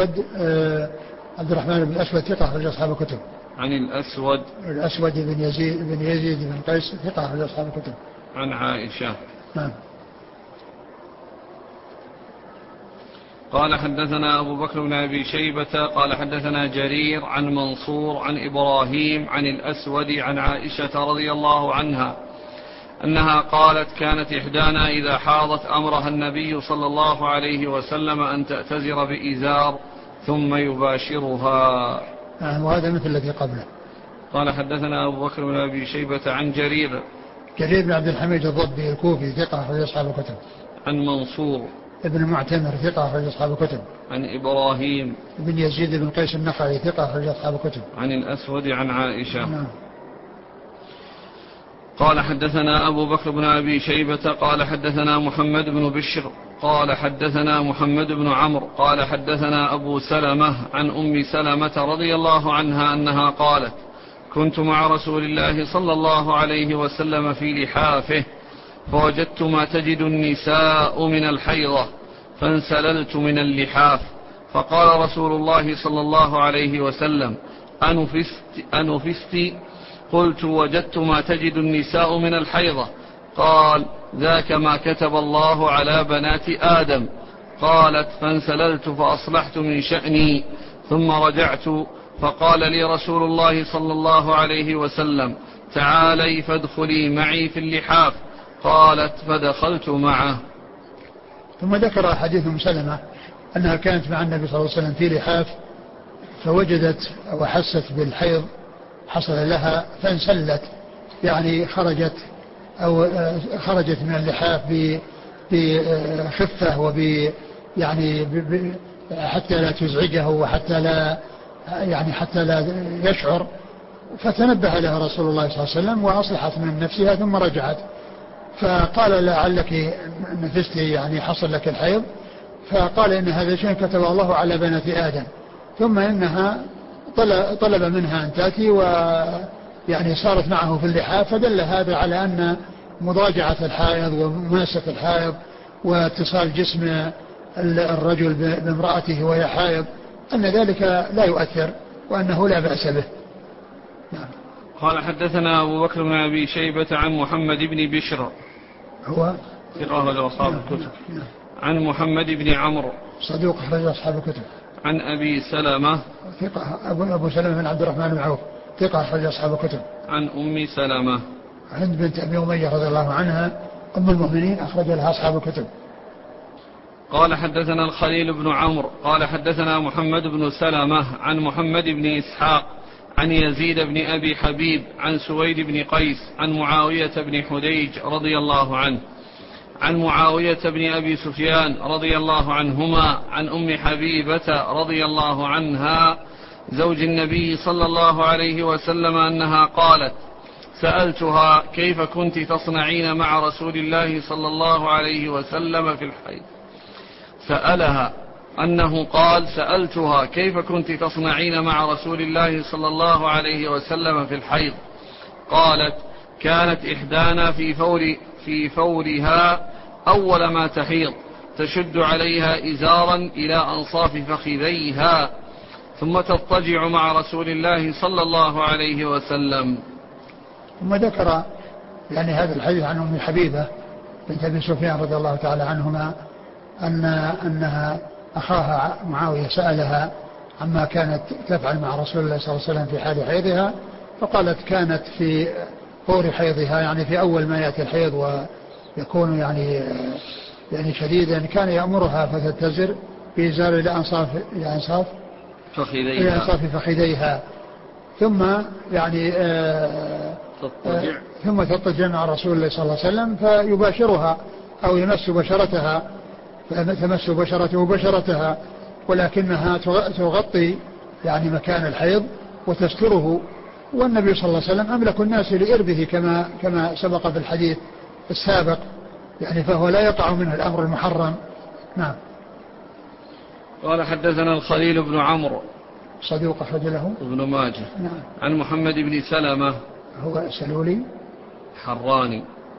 B: بن الأسود ثقة أخرج أصحاب الكتب.
A: عن الأسود
B: بن يزيد بن قيس ثقة أخرج أصحاب الكتب.
A: عن عائشة.
B: نعم.
A: قال حدثنا أبو بكر بن أبي شيبة قال حدثنا جرير عن منصور عن إبراهيم عن الأسود عن عائشة رضي الله عنها أنها قالت كانت إحدانا إذا حاضت أمرها النبي صلى الله عليه وسلم أن تأتزر بإزار ثم يباشرها.
B: وهذا مثل الذي قبله.
A: قال حدثنا أبو بكر بن أبي شيبة عن جرير
B: بن عبد الحميد الضبي الكوفي ثقة أخرج أصحاب الكتب.
A: عن منصور
B: ابن معتمر ثقة أخرج أصحاب الكتب.
A: عن إبراهيم
B: بن يزيد بن قيس النخعي ثقة أخرج أصحاب الكتب.
A: عن الأسود عن عائشة. قال حدثنا أبو بكر بن أبي شيبة قال حدثنا محمد بن بشر قال حدثنا محمد بن عمرو قال حدثنا أبو سلمة عن أم سلمة رضي الله عنها أنها قالت كنت مع رسول الله صلى الله عليه وسلم في لحافه فوجدت ما تجد النساء من الحيضة فانسللت من اللحاف فقال رسول الله صلى الله عليه وسلم أنفست؟ قلت وجدت ما تجد النساء من الحيضة. قال ذاك ما كتب الله على بنات آدم. قالت فانسللت فأصلحت من شأني ثم رجعت فقال لي رسول الله صلى الله عليه وسلم تعالي فادخلي معي في اللحاف. قالت فدخلت معه.
B: ثم ذكر حديث أم سلمة أنها كانت مع النبي صلى الله عليه وسلم في لحاف فوجدت وحست بالحيض حصل لها فانسلت يعني خرجت أو خرجت من اللحاف بخفة يعني حتى لا تزعجه وحتى لا يعني حتى لا يشعر، فتنبه لها رسول الله صلى الله عليه وسلم وأصلحت من نفسها ثم رجعت. فقال لعلك نفست يعني حصل لك الحيض، فقال إن هذا شيء كتب الله على بنات آدم. ثم إنها طلب منها أن تأتي ويعني صارت معه في اللحاف، فدل هذا على أن مضاجعة الحائض ومماسة الحائض واتصال جسم الرجل بامرأته وهي حائض أن ذلك لا يؤثر وأنه لا بأس به. نعم.
A: قال حدثنا أبو بكر بن أبي شيبة عن محمد بن بشر
B: هو
A: ثقة أصحاب الكتب. عن محمد بن عمرو
B: صدوق أخرج أصحاب الكتب.
A: عن أبي سلمة
B: ثقة أبو سلمة بن عبد الرحمن بن عوف ثقة أخرج أصحاب الكتب.
A: عن أم سلمة
B: هند بنت أبي أمية رضي الله عنها أم المؤمنين أخرج لها أصحاب الكتب.
A: قال حدثنا الخليل بن عمرو قال حدثنا محمد بن سلمة عن محمد بن إسحاق عن يزيد بن أبي حبيب عن سويد بن قيس عن معاوية بن حديج رضي الله عنه عن معاوية بن أبي سفيان رضي الله عنهما عن أم حبيبة رضي الله عنها زوج النبي صلى الله عليه وسلم أنها قالت: سألتها كيف كنت تصنعين مع رسول الله صلى الله عليه وسلم في الحيض. سألها أنه قال: سألتها كيف كنت تصنعين مع رسول الله صلى الله عليه وسلم في الحيض. قالت: كانت إحدانا في فورها أول ما تحيض تشد عليها إزارا إلى أنصاف فخذيها ثم تضطجع مع رسول الله صلى الله عليه وسلم.
B: ثم ذكر يعني هذا الحديث عن أم حبيبة بنت أبي سفيان رضي الله تعالى عنهما أنها أخاها معاوية سألها عما كانت تفعل مع رسول الله صلى الله عليه وسلم في حال حيضها، فقالت كانت في فور حيضها يعني في أول ما يأتي الحيض ويكون يعني شديدا كان يأمرها فتتزر بإزار إلى أنصاف فخذيها ثم يعني ثم تضطجع مع رسول الله صلى الله عليه وسلم فيباشرها أو يمس بشرتها فتمس بشرته بشرتها، ولكنها تغطي يعني مكان الحيض وتستره. والنبي صلى الله عليه وسلم أملك الناس لإربه كما سبق في الحديث السابق يعني، فهو لا يقع منه الأمر المحرم. نعم.
A: قال حدثنا الخليل بن عمرو
B: صدوق أخرج له
A: ابن ماجه.
B: نعم.
A: عن محمد بن سلمة
B: هو سلولي
A: الحراني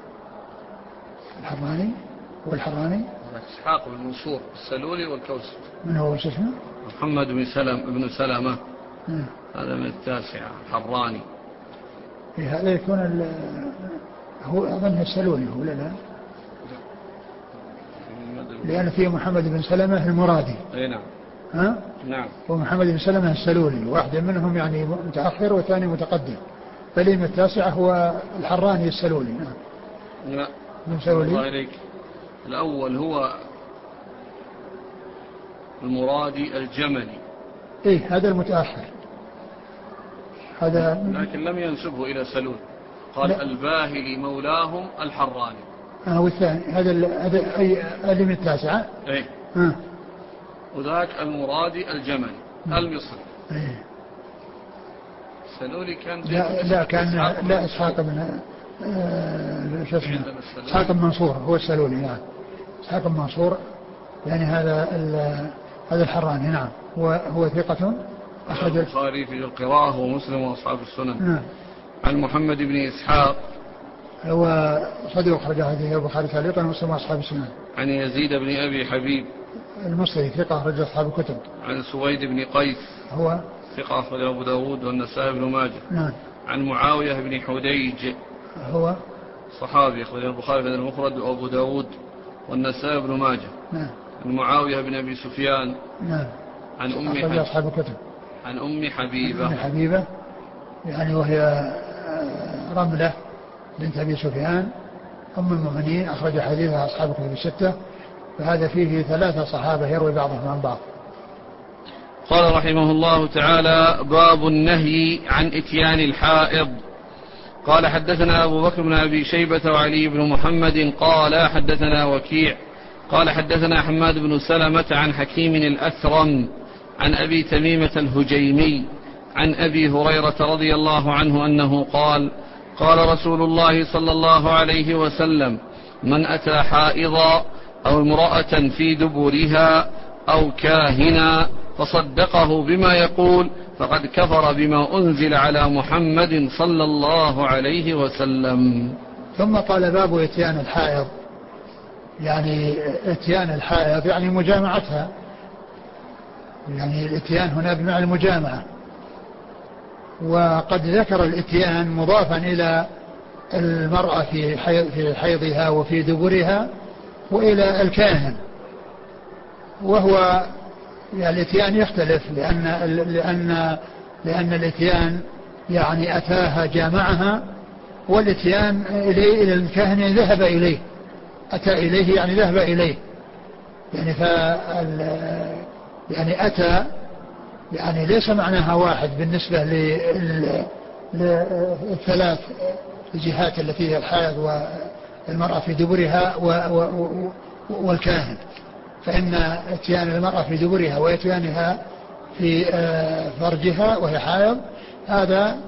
B: والحراني
A: إسحاق بن منصور السلولي والكوسي.
B: من هو اسمه؟
A: محمد بن سلمة هذا من التاسعة الحراني.
B: هذا يكون هو أظن السلولي هو لا لأن فيه محمد بن سلمة المرادي.
A: أي نعم.
B: ها؟
A: نعم.
B: ومحمد بن سلمة السلولي واحد منهم يعني متأخر والثاني متقدم، فليم التاسع هو الحراني السلولي. نعم.
A: لا.
B: من سلولي.
A: الله إليك. الأول هو المرادي الجملي.
B: إيه هذا المتأخر هذا،
A: لكن لم ينسبه إلى سلول، قال لا. الباهلي مولاهم الحراني.
B: والثاني هذا اللي من التاسعة.
A: إيه. وذاك المرادي الجملي المصري.
B: إيه.
A: سلولي كان
B: لا كان لا إسحاق بن إسحاق بن منصور هو السلولي. نعم. إسحاق بن منصور يعني هذا الحراني. نعم. هو ثقة أخرج
A: البخاري في القراءة ومسلم وأصحاب السنن.
B: نعم.
A: عن محمد بن إسحاق
B: هو صدوق أخرج هذه البخاري تعليقا ومسلم وأصحاب السنن.
A: عن يزيد بن أبي حبيب
B: المصري ثقة أخرج أصحاب الكتب.
A: عن سويد بن قيس
B: هو
A: ثقة أخرج أبو داود والنسائي بن ماجه.
B: نعم.
A: عن معاوية بن حديج
B: هو
A: صحابي أخرج البخاري في المفرد وأبو داود والنسائي بن ماجه.
B: نعم.
A: عن معاوية بن أبي سفيان.
B: نعم.
A: عن
B: أصحاب الكتب.
A: عن أم حبيبة
B: يعني وهي رملة بنت أبي سفيان أم المؤمنين أخرج حديثها أصحاب الكتب الستة، فهذا فيه 3 صحابة يروي بعضهم عن بعض.
A: قال رحمه الله تعالى: باب النهي عن إتيان الحائض. قال حدثنا أبو بكر بن أبي شيبة وعلي بن محمد قال حدثنا وكيع قال حدثنا حماد بن سلمة عن حكيم الأثرم عن أبي تميمة الهجيمي عن أبي هريرة رضي الله عنه أنه قال قال رسول الله صلى الله عليه وسلم من أتى حائضا أو امرأة في دبرها أو كاهنا فصدقه بما يقول فقد كفر بما أنزل على محمد صلى الله عليه وسلم.
B: ثم قال باب اتيان الحائض، يعني اتيان الحائض يعني مجامعتها، يعني الاتيان هنا بمعنى المجامعة. وقد ذكر الاتيان مضافا إلى المرأة في حيضها وفي دبرها وإلى الكاهن، وهو يعني الاتيان يختلف لأن الاتيان يعني أتاها جامعها، والاتيان إلى الكاهن يعني ذهب إليه، أتى إليه يعني ذهب إليه، يعني يعني أتى يعني ليس معناها واحد بالنسبة للثلاث الجهات التي هي الحائض والمرأة في دبرها والكاهن. فإن اتيان المرأة في دبرها واتيانها في فرجها وهي حائض هذا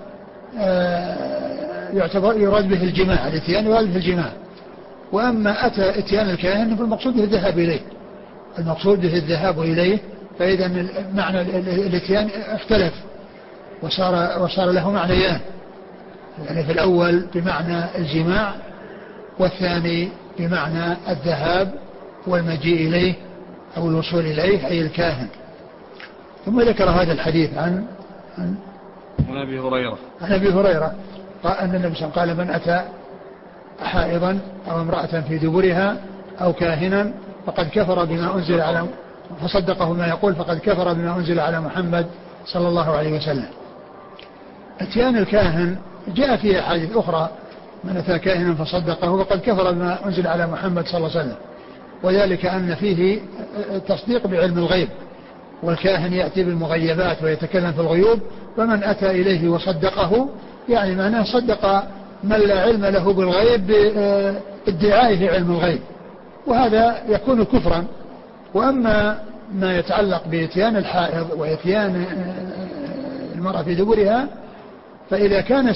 B: يراد به الجماع، الاتيان يراد به الجماع. وأما أتى اتيان الكاهن فالمقصود به الذهاب إليه، المقصود به الذهاب إليه. فإذا معنى الاتيان اختلف وصار له معنيان، يعني في الأول بمعنى الجماع، والثاني بمعنى الذهاب والمجيء إليه أو الوصول إليه أي الكاهن. ثم ذكر هذا الحديث عن
A: أبي هريرة
B: قال أن النبي صلى الله عليه وسلم قال من أتى حائضا أو امرأة في دبرها أو كاهنا فقد كفر بما أنزل على فصدقه ما يقول فقد كفر بما أنزل على محمد صلى الله عليه وسلم. اتيان الكاهن جاء فيه أحاديث أخرى، من أتى كاهنا فصدقه فقد كفر بما أنزل على محمد صلى الله عليه وسلم، وذلك أن فيه تصديق بعلم الغيب، والكاهن يأتي بالمغيبات ويتكلم في الغيوب، فمن أتى إليه وصدقه يعني معناه صدق من لا علم له بالغيب بادعائه علم الغيب، وهذا يكون كفرا. وأما ما يتعلق بإتيان الحائض وإتيان المرأة في دبرها فإذا كان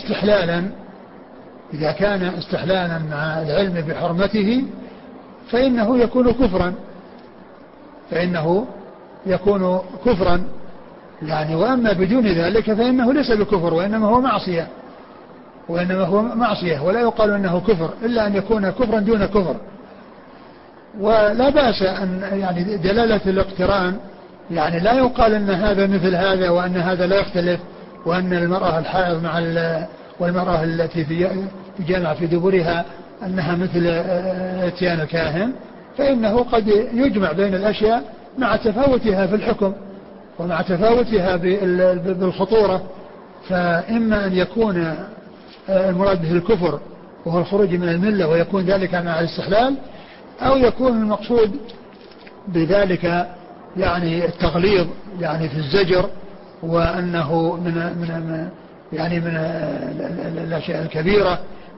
B: استحلالا مع العلم بحرمته فإنه يكون كفرا يعني. وأما بدون ذلك فإنه ليس بكفر وإنما هو معصية ولا يقال أنه كفر إلا أن يكون كفرا دون كفر. ولا بأس أن يعني دلالة الاقتران يعني لا يقال أن هذا مثل هذا وأن هذا لا يختلف، وأن المرأة الحائض مع والمرأة التي في جامعة في دبرها أنها مثل اتيان الكاهن، فإنه قد يجمع بين الأشياء مع تفاوتها في الحكم ومع تفاوتها بالخطورة. فإما أن يكون المراد به الكفر وهو الخروج من الملة ويكون ذلك مع الاستحلال، أو يكون المقصود بذلك يعني التغليظ يعني في الزجر، وأنه من الأشياء الكبيرة،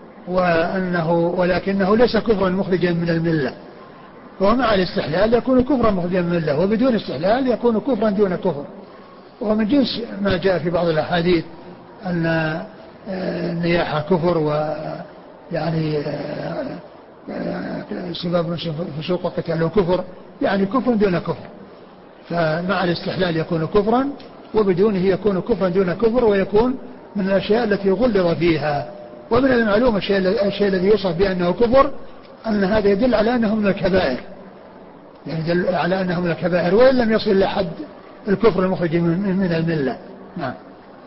B: ولكنه ليس كفرا مخرجا من الملة. ومع الاستحلال يكون كفرا مخرجا من الملة، وبدون استحلال يكون كفرا دون كفر. ومن جنس ما جاء في بعض الأحاديث أن النياحة كفر، ويعني سباب فسوق وقتال كفر، يعني كفر دون كفر. فمع الاستحلال يكون كفرا، وبدونه يكون كفرا دون كفر، ويكون من الأشياء التي غلظ فيها. ومن المعلوم الشيء الذي يوصف بأنه كفر أن هذا يدل على أنه من الكبائر، يعني يدل على أنه من الكبائر وإن لم يصل لحد الكفر المخرج من الملة. نعم.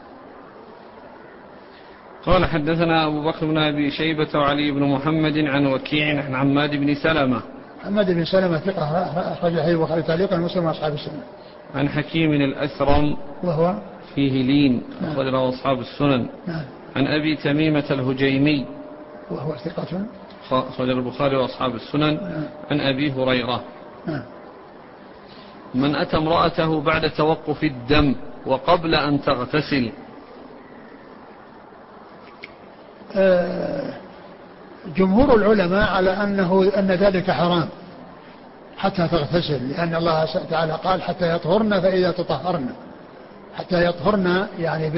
A: قال حدثنا أبو بكر بن أبي شيبة وعلي بن محمد عن وكيع عن حماد بن سلمة.
B: حماد بن سلمة ثقة أخرج حديثه البخاري تعليقا ومسلم وأصحاب السنة.
A: عن حكيم الأثرم وهو فيه لين أخرج له أصحاب السنن.
B: نعم.
A: عن أبي تميمة الهجيمي
B: وهو ثقة
A: أخرج البخاري وأصحاب السنن.
B: نعم.
A: عن أبي هريرة.
B: نعم.
A: من أتى امرأته بعد توقف الدم وقبل أن تغتسل.
B: جمهور العلماء على أن ذلك حرام حتى تغتسل، لأن الله تعالى قال حتى يطهرن فإذا تطهرن، حتى يطهرن يعني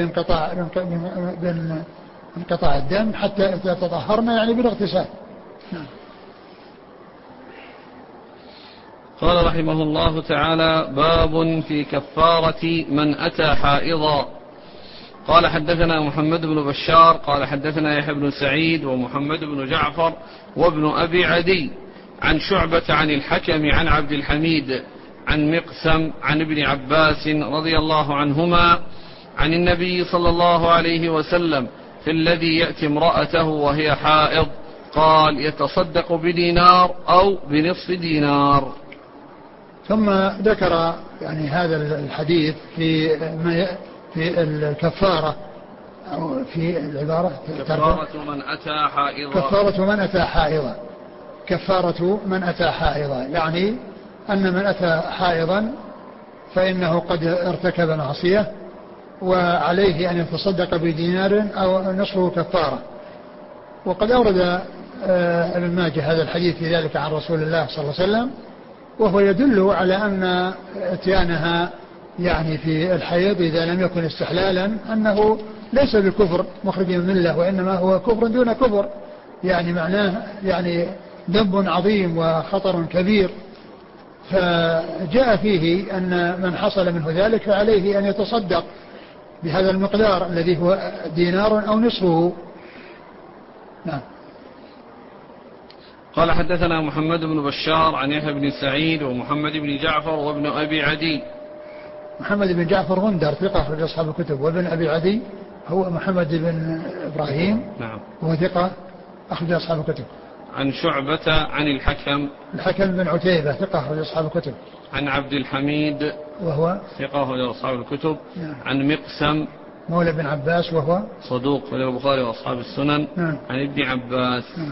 B: بانقطاع الدم، حتى إذا تطهرن يعني بالاغتسال.
A: قال رحمه الله تعالى: باب في كفارة من أتى حائضا. قال حدثنا محمد بن بشار قال حدثنا يحيى بن سعيد ومحمد بن جعفر وابن أبي عدي عن شعبة عن الحكم عن عبد الحميد عن مقسم عن ابن عباس رضي الله عنهما عن النبي صلى الله عليه وسلم في الذي يأتي امرأته وهي حائض قال: يتصدق بدينار أو بنصف دينار.
B: ثم ذكر يعني هذا الحديث في الكفارة، أو في العبارة
A: كفارة من أتى حائضا.
B: كفارة من أتى حائضا. كفارة من أتى حائضا يعني أن من أتى حائضا فإنه قد ارتكب معصية وعليه أن يتصدق بدينار أو نصفه كفارة. وقد أورد ابن ماجه هذا الحديث في ذلك عن رسول الله صلى الله عليه وسلم، وهو يدل على أن اتيانها يعني في الحيض إذا لم يكن استحلالا أنه ليس بالكفر مخرج من الملة، وإنما هو كفر دون كفر، يعني معناه يعني ذنب عظيم وخطر كبير. فجاء فيه أن من حصل منه ذلك فعليه أن يتصدق بهذا المقدار الذي هو دينار أو نصفه. نعم.
A: قال حدثنا محمد بن بشار عن يحيى بن سعيد ومحمد بن جعفر وابن أبي عدي.
B: محمد بن جعفر غندر ثقة أخرج أصحاب الكتب، وابن أبي عدي هو محمد بن إبراهيم.
A: نعم.
B: وهو ثقة أخرج أصحاب الكتب.
A: عن شعبة عن الحكم
B: بن عتيبة ثقة أخرج أصحاب الكتب.
A: عن عبد الحميد وهو ثقة أخرج أصحاب الكتب.
B: نعم.
A: عن مقسم
B: مولى بن عباس وهو
A: صدوق أخرج البخاري وأصحاب السنن.
B: نعم.
A: عن ابن عباس.
B: نعم.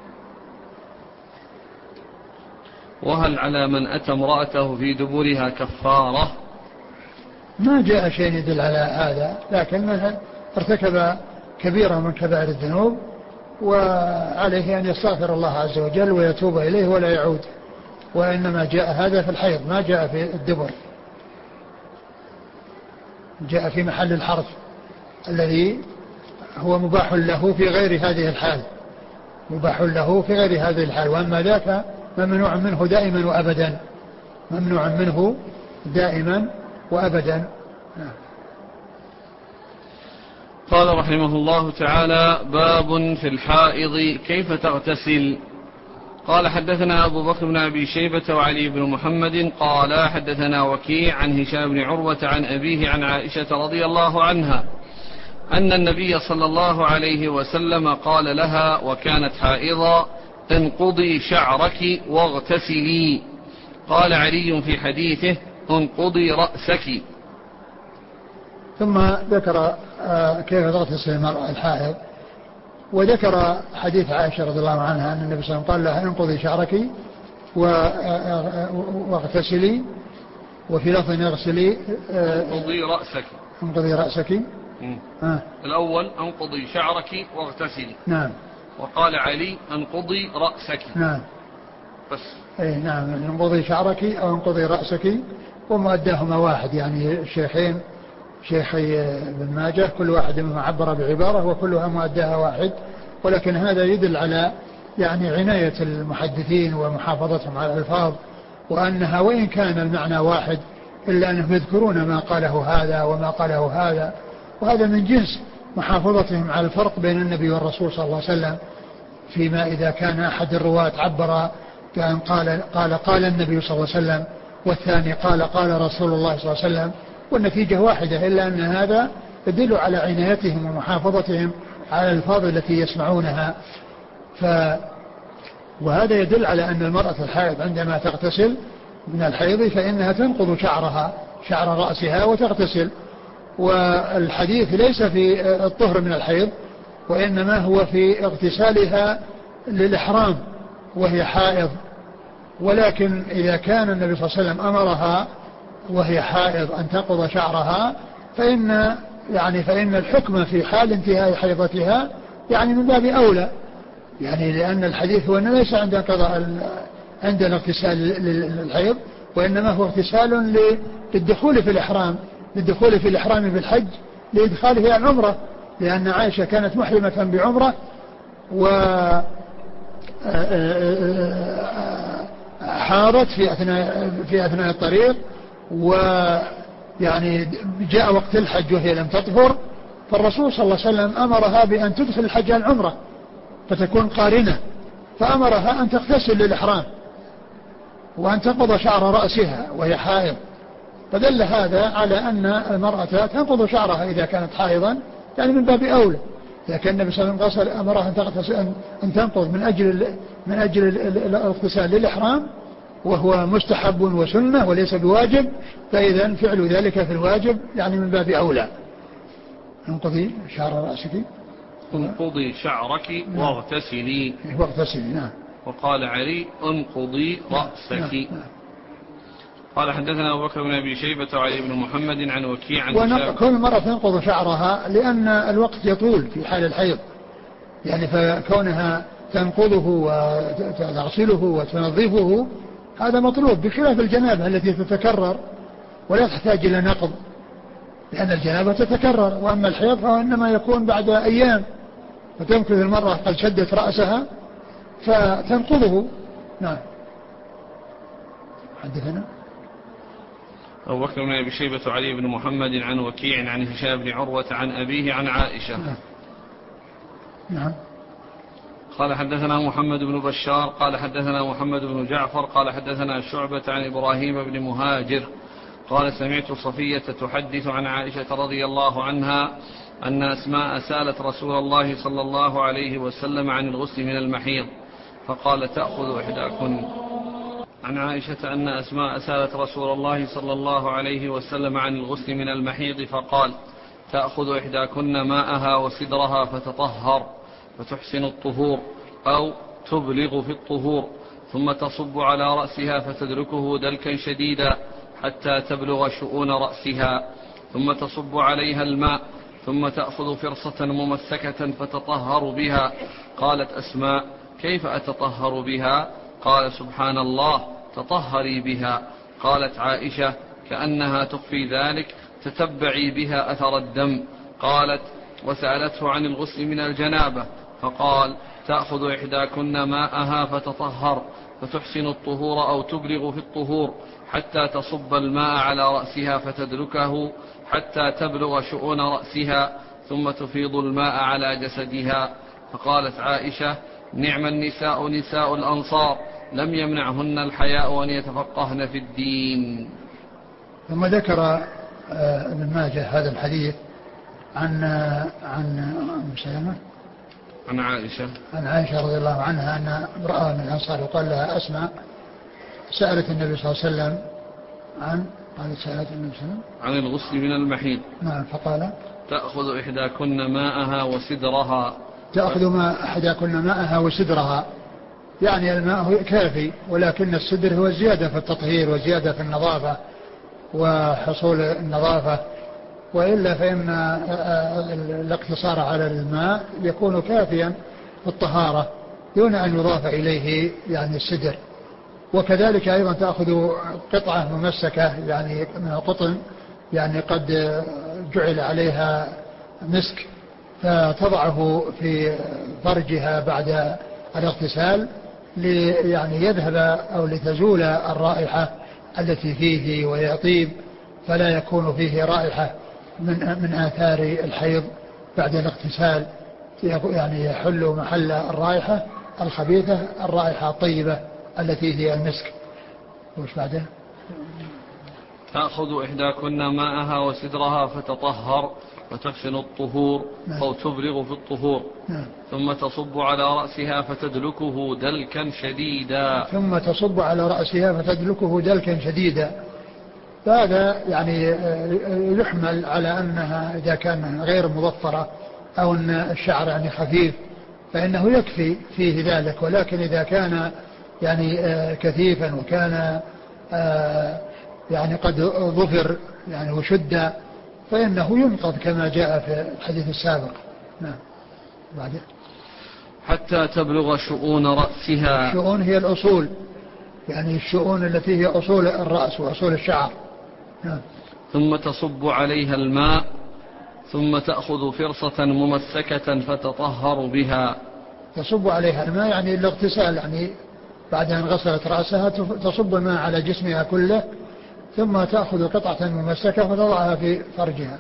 A: وهل على من أتى امرأته في دبرها كفارة؟
B: ما جاء شيء يدل على هذا، لكن من ارتكب كبيرة من كبائر الذنوب وعليه أن يستغفر الله عز وجل ويتوب إليه ولا يعود. وإنما جاء هذا في الحيض، ما جاء في الدبر، جاء في محل الحرث الذي هو مباح له في غير هذه الحال، مباح له في غير هذه الحال. وأما ذاك ممنوع منه دائما وأبدا، ممنوع منه دائما وأبدا.
A: قال رحمه الله تعالى: باب في الحائض كيف تغتسل. قال حدثنا أبو بكر بن أبي شيبة وعلي بن محمد قال حدثنا وكيع عن هشام بن عروة عن أبيه عن عائشة رضي الله عنها أن النبي صلى الله عليه وسلم قال لها وكانت حائضا: انقضي شعرك واغتسلي. قال علي في حديثه: انقضي رأسك.
B: ثم ذكر كيف تغتسل المرأة الحائض، وذكر حديث عائشة رضي الله عنها أن النبي صلى الله عليه وسلم قال لها: انقضي شعرك واغتسلي، وفي لفظ اغسلي
A: انقضي رأسك.
B: انقضي رأسك.
A: الأول انقضي شعرك واغتسلي.
B: نعم.
A: وقال علي: انقضي رأسك.
B: نعم.
A: بس.
B: اي نعم، انقضي شعرك أو انقضي رأسك، ومؤداهما واحد، يعني الشيخين شيخي ابن ماجه كل واحد منهم عبر بعبارة وكلها مؤداها واحد، ولكن هذا يدل على يعني عناية المحدثين ومحافظتهم على الألفاظ، وأنها وإن كان المعنى واحد إلا أنهم يذكرون ما قاله هذا وما قاله هذا، وهذا من جنس محافظتهم على الفرق بين النبي والرسول صلى الله عليه وسلم، فيما إذا كان أحد الرواة عبر كان قال النبي صلى الله عليه وسلم، والثاني قال رسول الله صلى الله عليه وسلم، والنتيجة واحدة، إلا أن هذا يدل على عنايتهم ومحافظتهم على الألفاظ التي يسمعونها. وهذا يدل على أن المرأة الحائض عندما تغتسل من الحيض فإنها تنقض شعر رأسها وتغتسل. والحديث ليس في الطهر من الحيض، وإنما هو في اغتسالها للإحرام وهي حائض. ولكن إذا كان النبي صلى الله عليه وسلم أمرها وهي حائض أن تنقض شعرها، فإن الحكم في حال انتهاء حيضتها يعني من باب أولى، يعني لأن الحديث هو أنه ليس عند قضاء عند الاغتسال للحيض، وإنما هو اغتسال للدخول في الإحرام، للدخول في الإحرام بالحج، لإدخاله إلى العمرة، لأن عائشة كانت محرمة بعمرة حارت في أثناء الطريق، ويعني جاء وقت الحج وهي لم تطهر، فالرسول صلى الله عليه وسلم أمرها بأن تدخل الحج العمرة فتكون قارنة، فأمرها أن تغتسل للإحرام وأن تنقض شعر رأسها وهي حائض، فدل هذا على أن المرأة تنقض شعرها إذا كانت حائضا، يعني من باب أولى. لكن النبي صلى الله عليه وسلم أمرها أن تنقض من أجل الاغتسال للإحرام، وهو مستحب وسنة وليس بواجب، فإذا فعل ذلك في الواجب يعني من باب أولى. انقضي شعر رأسك،
A: انقضي شعرك واغتسلي.
B: واغتسلي، نعم.
A: وقال علي انقضي رأسك.
B: نعم.
A: قال حدثنا أبو بكر بن أبي شيبة وعلي بن محمد عن وكيع عن
B: كل مرة تنقض شعرها لأن الوقت يطول في حال الحيض، يعني فكونها تنقضه وتغسله وتنظفه هذا مطلوب، بخلاف الجنابة التي تتكرر ولا تحتاج إلى نقض، لأن الجنابة تتكرر، وأما الحيض فإنما يكون بعد أيام، فتمكث المرأة قد شدت رأسها فتنقضه. نعم. حدثنا
A: أبو بكر بن أبي شيبة وعلي بن محمد عن وكيع عن هشام بن عروة عن أبيه عن عائشة.
B: نعم.
A: قال حدثنا محمد بن بشار قال حدثنا محمد بن جعفر قال حدثنا شعبة عن إبراهيم بن مهاجر قال سمعت صفية تحدث عن عائشة رضي الله عنها أن أسماء سألت رسول الله صلى الله عليه وسلم عن الغسل من المحيض فقال تأخذ إحداكن. عن عائشة أن أسماء سألت رسول الله صلى الله عليه وسلم عن الغسل من المحيض فقال تأخذ إحداكن ماءها وسدرها فتطهر فتحسن الطهور أو تبلغ في الطهور ثم تصب على رأسها فتدركه دلكا شديدا حتى تبلغ شؤون رأسها ثم تصب عليها الماء ثم تأخذ فرصة ممسكة فتطهر بها. قالت أسماء كيف أتطهر بها؟ قال سبحان الله تطهري بها. قالت عائشة كأنها تخفي ذلك تتبعي بها أثر الدم. قالت وسألته عن الغسل من الجنابة فقال تأخذ إحداكن ماءها فتطهر فتحسن الطهور أو تبلغ في الطهور حتى تصب الماء على رأسها فتدركه حتى تبلغ شؤون رأسها ثم تفيض الماء على جسدها. فقالت عائشة نعم النساء نساء الأنصار لم يمنعهن الحياء أن يتفقهن في الدين.
B: ثم ذكر ابن ماجه هذا الحديث عن سلمة عن عائشة رضي الله عنها أن امرأة من الأنصار يقال لها أسماء سألت النبي صلى الله عليه وسلم سألت النبي صلى الله عليه وسلم
A: عن الغسل من المحيض.
B: نعم. فقال
A: تأخذ إحداكن ماءها وسدرها.
B: تأخذ إحداكن ماءها وسدرها، يعني الماء كافي، ولكن السدر هو الزيادة في التطهير وزيادة في النظافة وحصول النظافة، وإلا فإن الاقتصار على الماء يكون كافيا في الطهارة دون أن يضاف إليه يعني السدر. وكذلك أيضا تأخذ قطعة ممسكة يعني من القطن يعني قد جعل عليها مسك فتضعه في فرجها بعد الاغتسال يعني يذهب أو لتزول الرائحة التي فيه ويطيب، فلا يكون فيه رائحة من آثار الحيض بعد الاغتسال، يعني يحل محل الرائحة الخبيثة الرائحة الطيبة التي هي المسك. وش بعده؟
A: تأخذ إحداكن ماءها وسدرها فتطهر فتحسن الطهور أو تبلغ في الطهور ثم تصب على رأسها فتدلكه دلكا شديدا.
B: ثم تصب على رأسها فتدلكه دلكا شديدا، فهذا يعني يحمل على أنها إذا كان غير مضفرة أو أن الشعر يعني خفيف فإنه يكفي فيه ذلك، ولكن إذا كان يعني كثيفا وكان يعني قد ظفر يعني وشد فإنه ينقض كما جاء في الحديث السابق. نعم. بعد
A: حتى تبلغ شؤون رأسها.
B: الشؤون هي الأصول، يعني الشؤون التي هي أصول الرأس وأصول الشعر. نعم.
A: ثم تصب عليها الماء ثم تأخذ فرصة ممسكة فتطهر بها.
B: تصب عليها الماء يعني الاغتسال، يعني بعد أن غسلت رأسها تصب الماء على جسمها كله، ثم تأخذ قطعة ممسكة فتضعها في فرجها.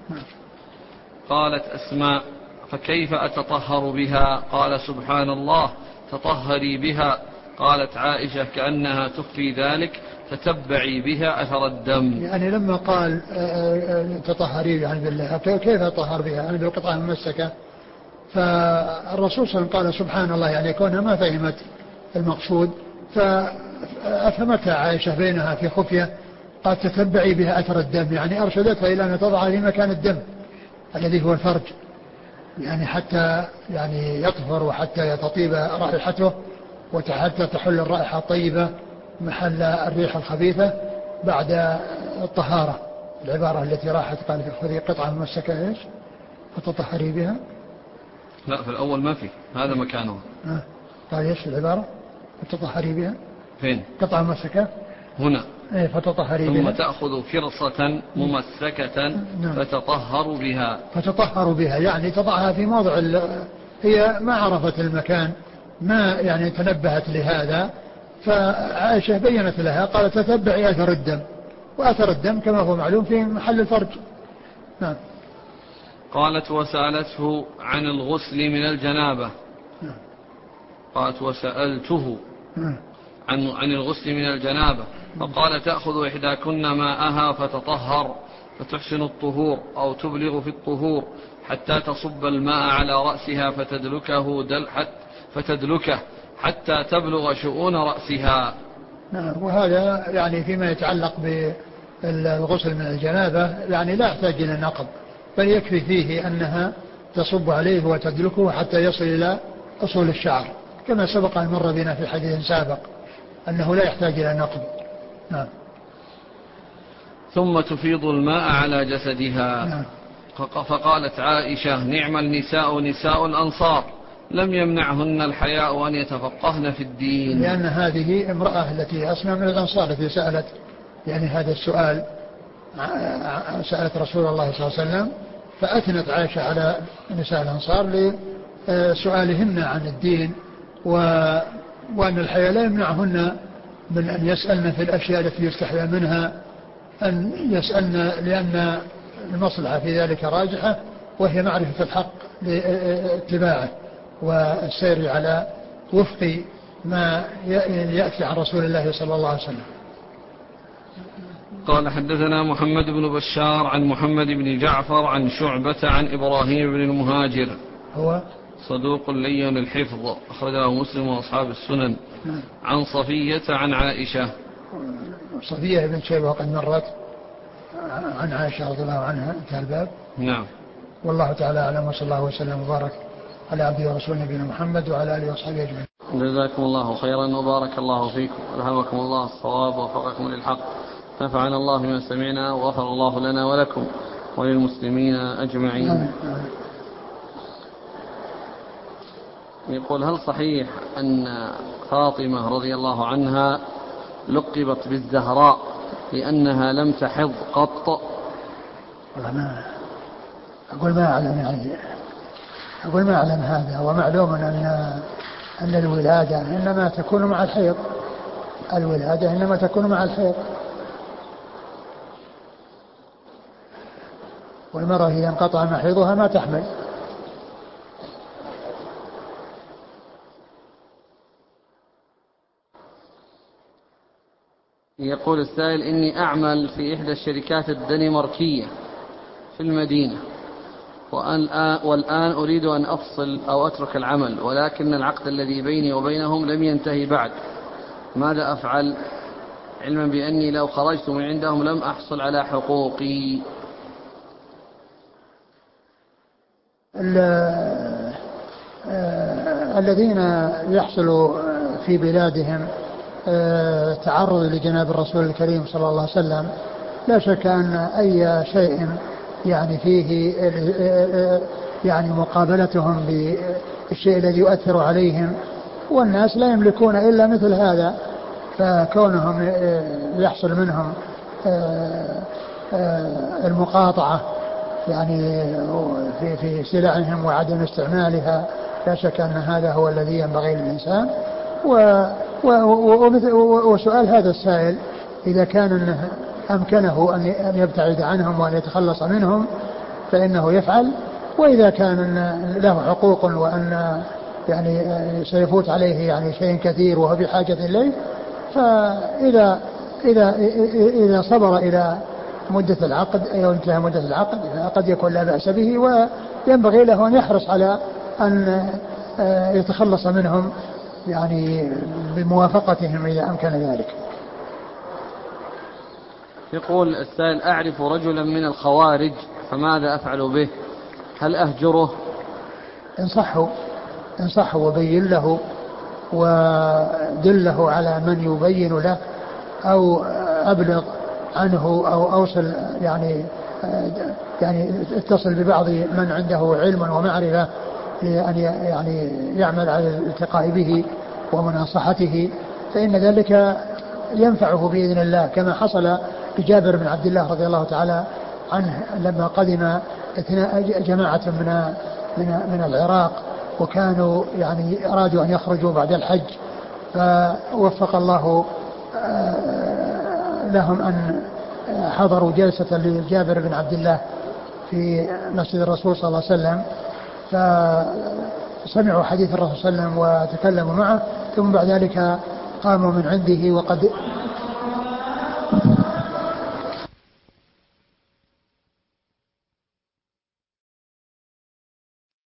A: قالت أسماء: فكيف أتطهر بها؟ قال: سبحان الله، تطهري بها. قالت عائشة كأنها تخفي ذلك: تتبعي بها أثر الدم.
B: يعني لما قال تطهري يعني بالله، كيف أطهر بها؟ يعني بالقطعة الممسكة. فالرسول صلى الله عليه وسلم قال سبحان الله، يعني كونها ما فهمت المقصود، فأفهمتها عائشة بينها في خفية، قال تتبعي بها أثر الدم، يعني أرشدتها إلى أن تضعها في مكان الدم الذي هو الفرج، يعني حتى يعني يطهر وحتى يتطيب رائحته، وحتى تحل الرائحة الطيبة محل الريح الخبيثة بعد الطهارة. العبارة التي راحت قال خذي قطعة ممسكة ايش فتطهري بها.
A: لا، في الأول ما في هذا مكانه.
B: قال ايش العبارة؟ فتطهري بها
A: فين؟
B: قطعة ممسكة
A: هنا.
B: فتطهري
A: ثم
B: بها.
A: تأخذ فرصة ممسكة فتطهر بها.
B: فتطهر بها يعني تضعها في موضع هي ما عرفت المكان، ما يعني تنبهت لهذا، فعائشة بينت لها، قالت تتبعي أثر الدم، وأثر الدم كما هو معلوم في محل الفرج. نعم.
A: قالت: وسألته عن الغسل من الجنابة. قالت: وسألته عن الغسل من الجنابة، فقال: تأخذ إحداكن ماءها فتطهر فتحسن الطهور أو تبلغ في الطهور حتى تصب الماء على رأسها فتدلكه حتى تبلغ شؤون رأسها.
B: نعم. وهذا يعني فيما يتعلق بالغسل من الجنابة، يعني لا يحتاج إلى نقض، بل يكفي فيه أنها تصب عليه وتدلكه حتى يصل إلى أصول الشعر، كما سبق أن مر بنا في حديث سابق أنه لا يحتاج إلى نقض. نعم.
A: ثم تفيض الماء على جسدها.
B: نعم.
A: فقالت عائشة: نعم النساء نساء الأنصار، لم يمنعهن الحياء أن يتفقهن في الدين.
B: لأن هذه امرأة التي أسمى من الأنصار التي سألت يعني هذا السؤال، سألت رسول الله صلى الله عليه وسلم، فأثنت عائشة على نساء الأنصار لسؤالهن عن الدين، وأن الحياء لا يمنعهن من أن يسألن في الأشياء التي يستحيا منها أن يسألن، لأن المصلحة في ذلك راجحة، وهي معرفة الحق لاتباعه والسير على وفق ما يأتي عن رسول الله صلى الله عليه وسلم.
A: قال: حدثنا محمد بن بشار عن محمد بن جعفر عن شعبة عن إبراهيم بن المهاجر، هو صدوق لين الحفظ، أخرجه مسلم وأصحاب السنن، عن صفية عن عائشة.
B: صفية بن شيبة وقد مرت عن عائشة رضي الله عنها، انتهى الباب.
A: نعم.
B: والله تعالى أعلم، وصلى الله وسلم وبارك على عبده ورسوله نبينا محمد وعلى آله وصحبه أجمعين.
A: جزاكم الله خيرا وبارك الله فيكم، ألهمكم الله الصواب ووفقكم للحق، نفعنا الله بما سمعنا وغفر الله لنا ولكم وللمسلمين أجمعين. يقول: هل صحيح أن فاطمة رضي الله عنها لقبت بالزهراء لأنها لم تحض قط؟
B: أقول ما أعلم هذا، ومعلوم أن الولادة إنما تكون مع الحيض، الولادة إنما تكون مع الحيض، والمرأة إذا انقطع محيضها ما تحمل.
A: يقول السائل: إني أعمل في إحدى الشركات الدنماركية في المدينة، والآن أريد أن أفصل أو أترك العمل، ولكن العقد الذي بيني وبينهم لم ينتهي بعد، ماذا أفعل علما بأني لو خرجت من عندهم لم أحصل على حقوقي؟
B: الذين يحصلوا في بلادهم تعرض لجناب الرسول الكريم صلى الله عليه وسلم، لا شك أن أي شيء يعني فيه يعني مقابلتهم بالشيء الذي يؤثر عليهم، والناس لا يملكون إلا مثل هذا، فكونهم يحصل منهم المقاطعة يعني في سلعهم وعدم استعمالها، لا شك أن هذا هو الذي ينبغي للإنسان. وسؤال هذا السائل إذا كان أمكنه أن يبتعد عنهم وأن يتخلص منهم فإنه يفعل، وإذا كان له حقوق وأن يعني سيفوت عليه يعني شيء كثير وهو بحاجة إليه، فإذا إذا صبر إلى مدة العقد أو انتهى مدة العقد قد يكون لا بأس به، وينبغي له أن يحرص على أن يتخلص منهم يعني بموافقتهم إذا أمكن ذلك.
A: يقول السائل: أعرف رجلا من الخوارج فماذا أفعل به؟ هل أهجره؟
B: انصحه وبين له ودله على من يبين له، أو أبلغ عنه أو أوصل يعني اتصل ببعض من عنده علم ومعرفة لأن يعني يعمل على الالتقاء به ومناصحته، فإن ذلك ينفعه بإذن الله، كما حصل لجابر بن عبد الله رضي الله تعالى عنه لما قدم جماعة من العراق، وكانوا يعني أرادوا أن يخرجوا بعد الحج، فوفق الله لهم أن حضروا جلسة لجابر بن عبد الله في مسجد الرسول صلى الله عليه وسلم، فسمعوا حديث الرسول صلى الله عليه وسلم وتكلموا معه، ثم بعد ذلك قاموا من عنده وقد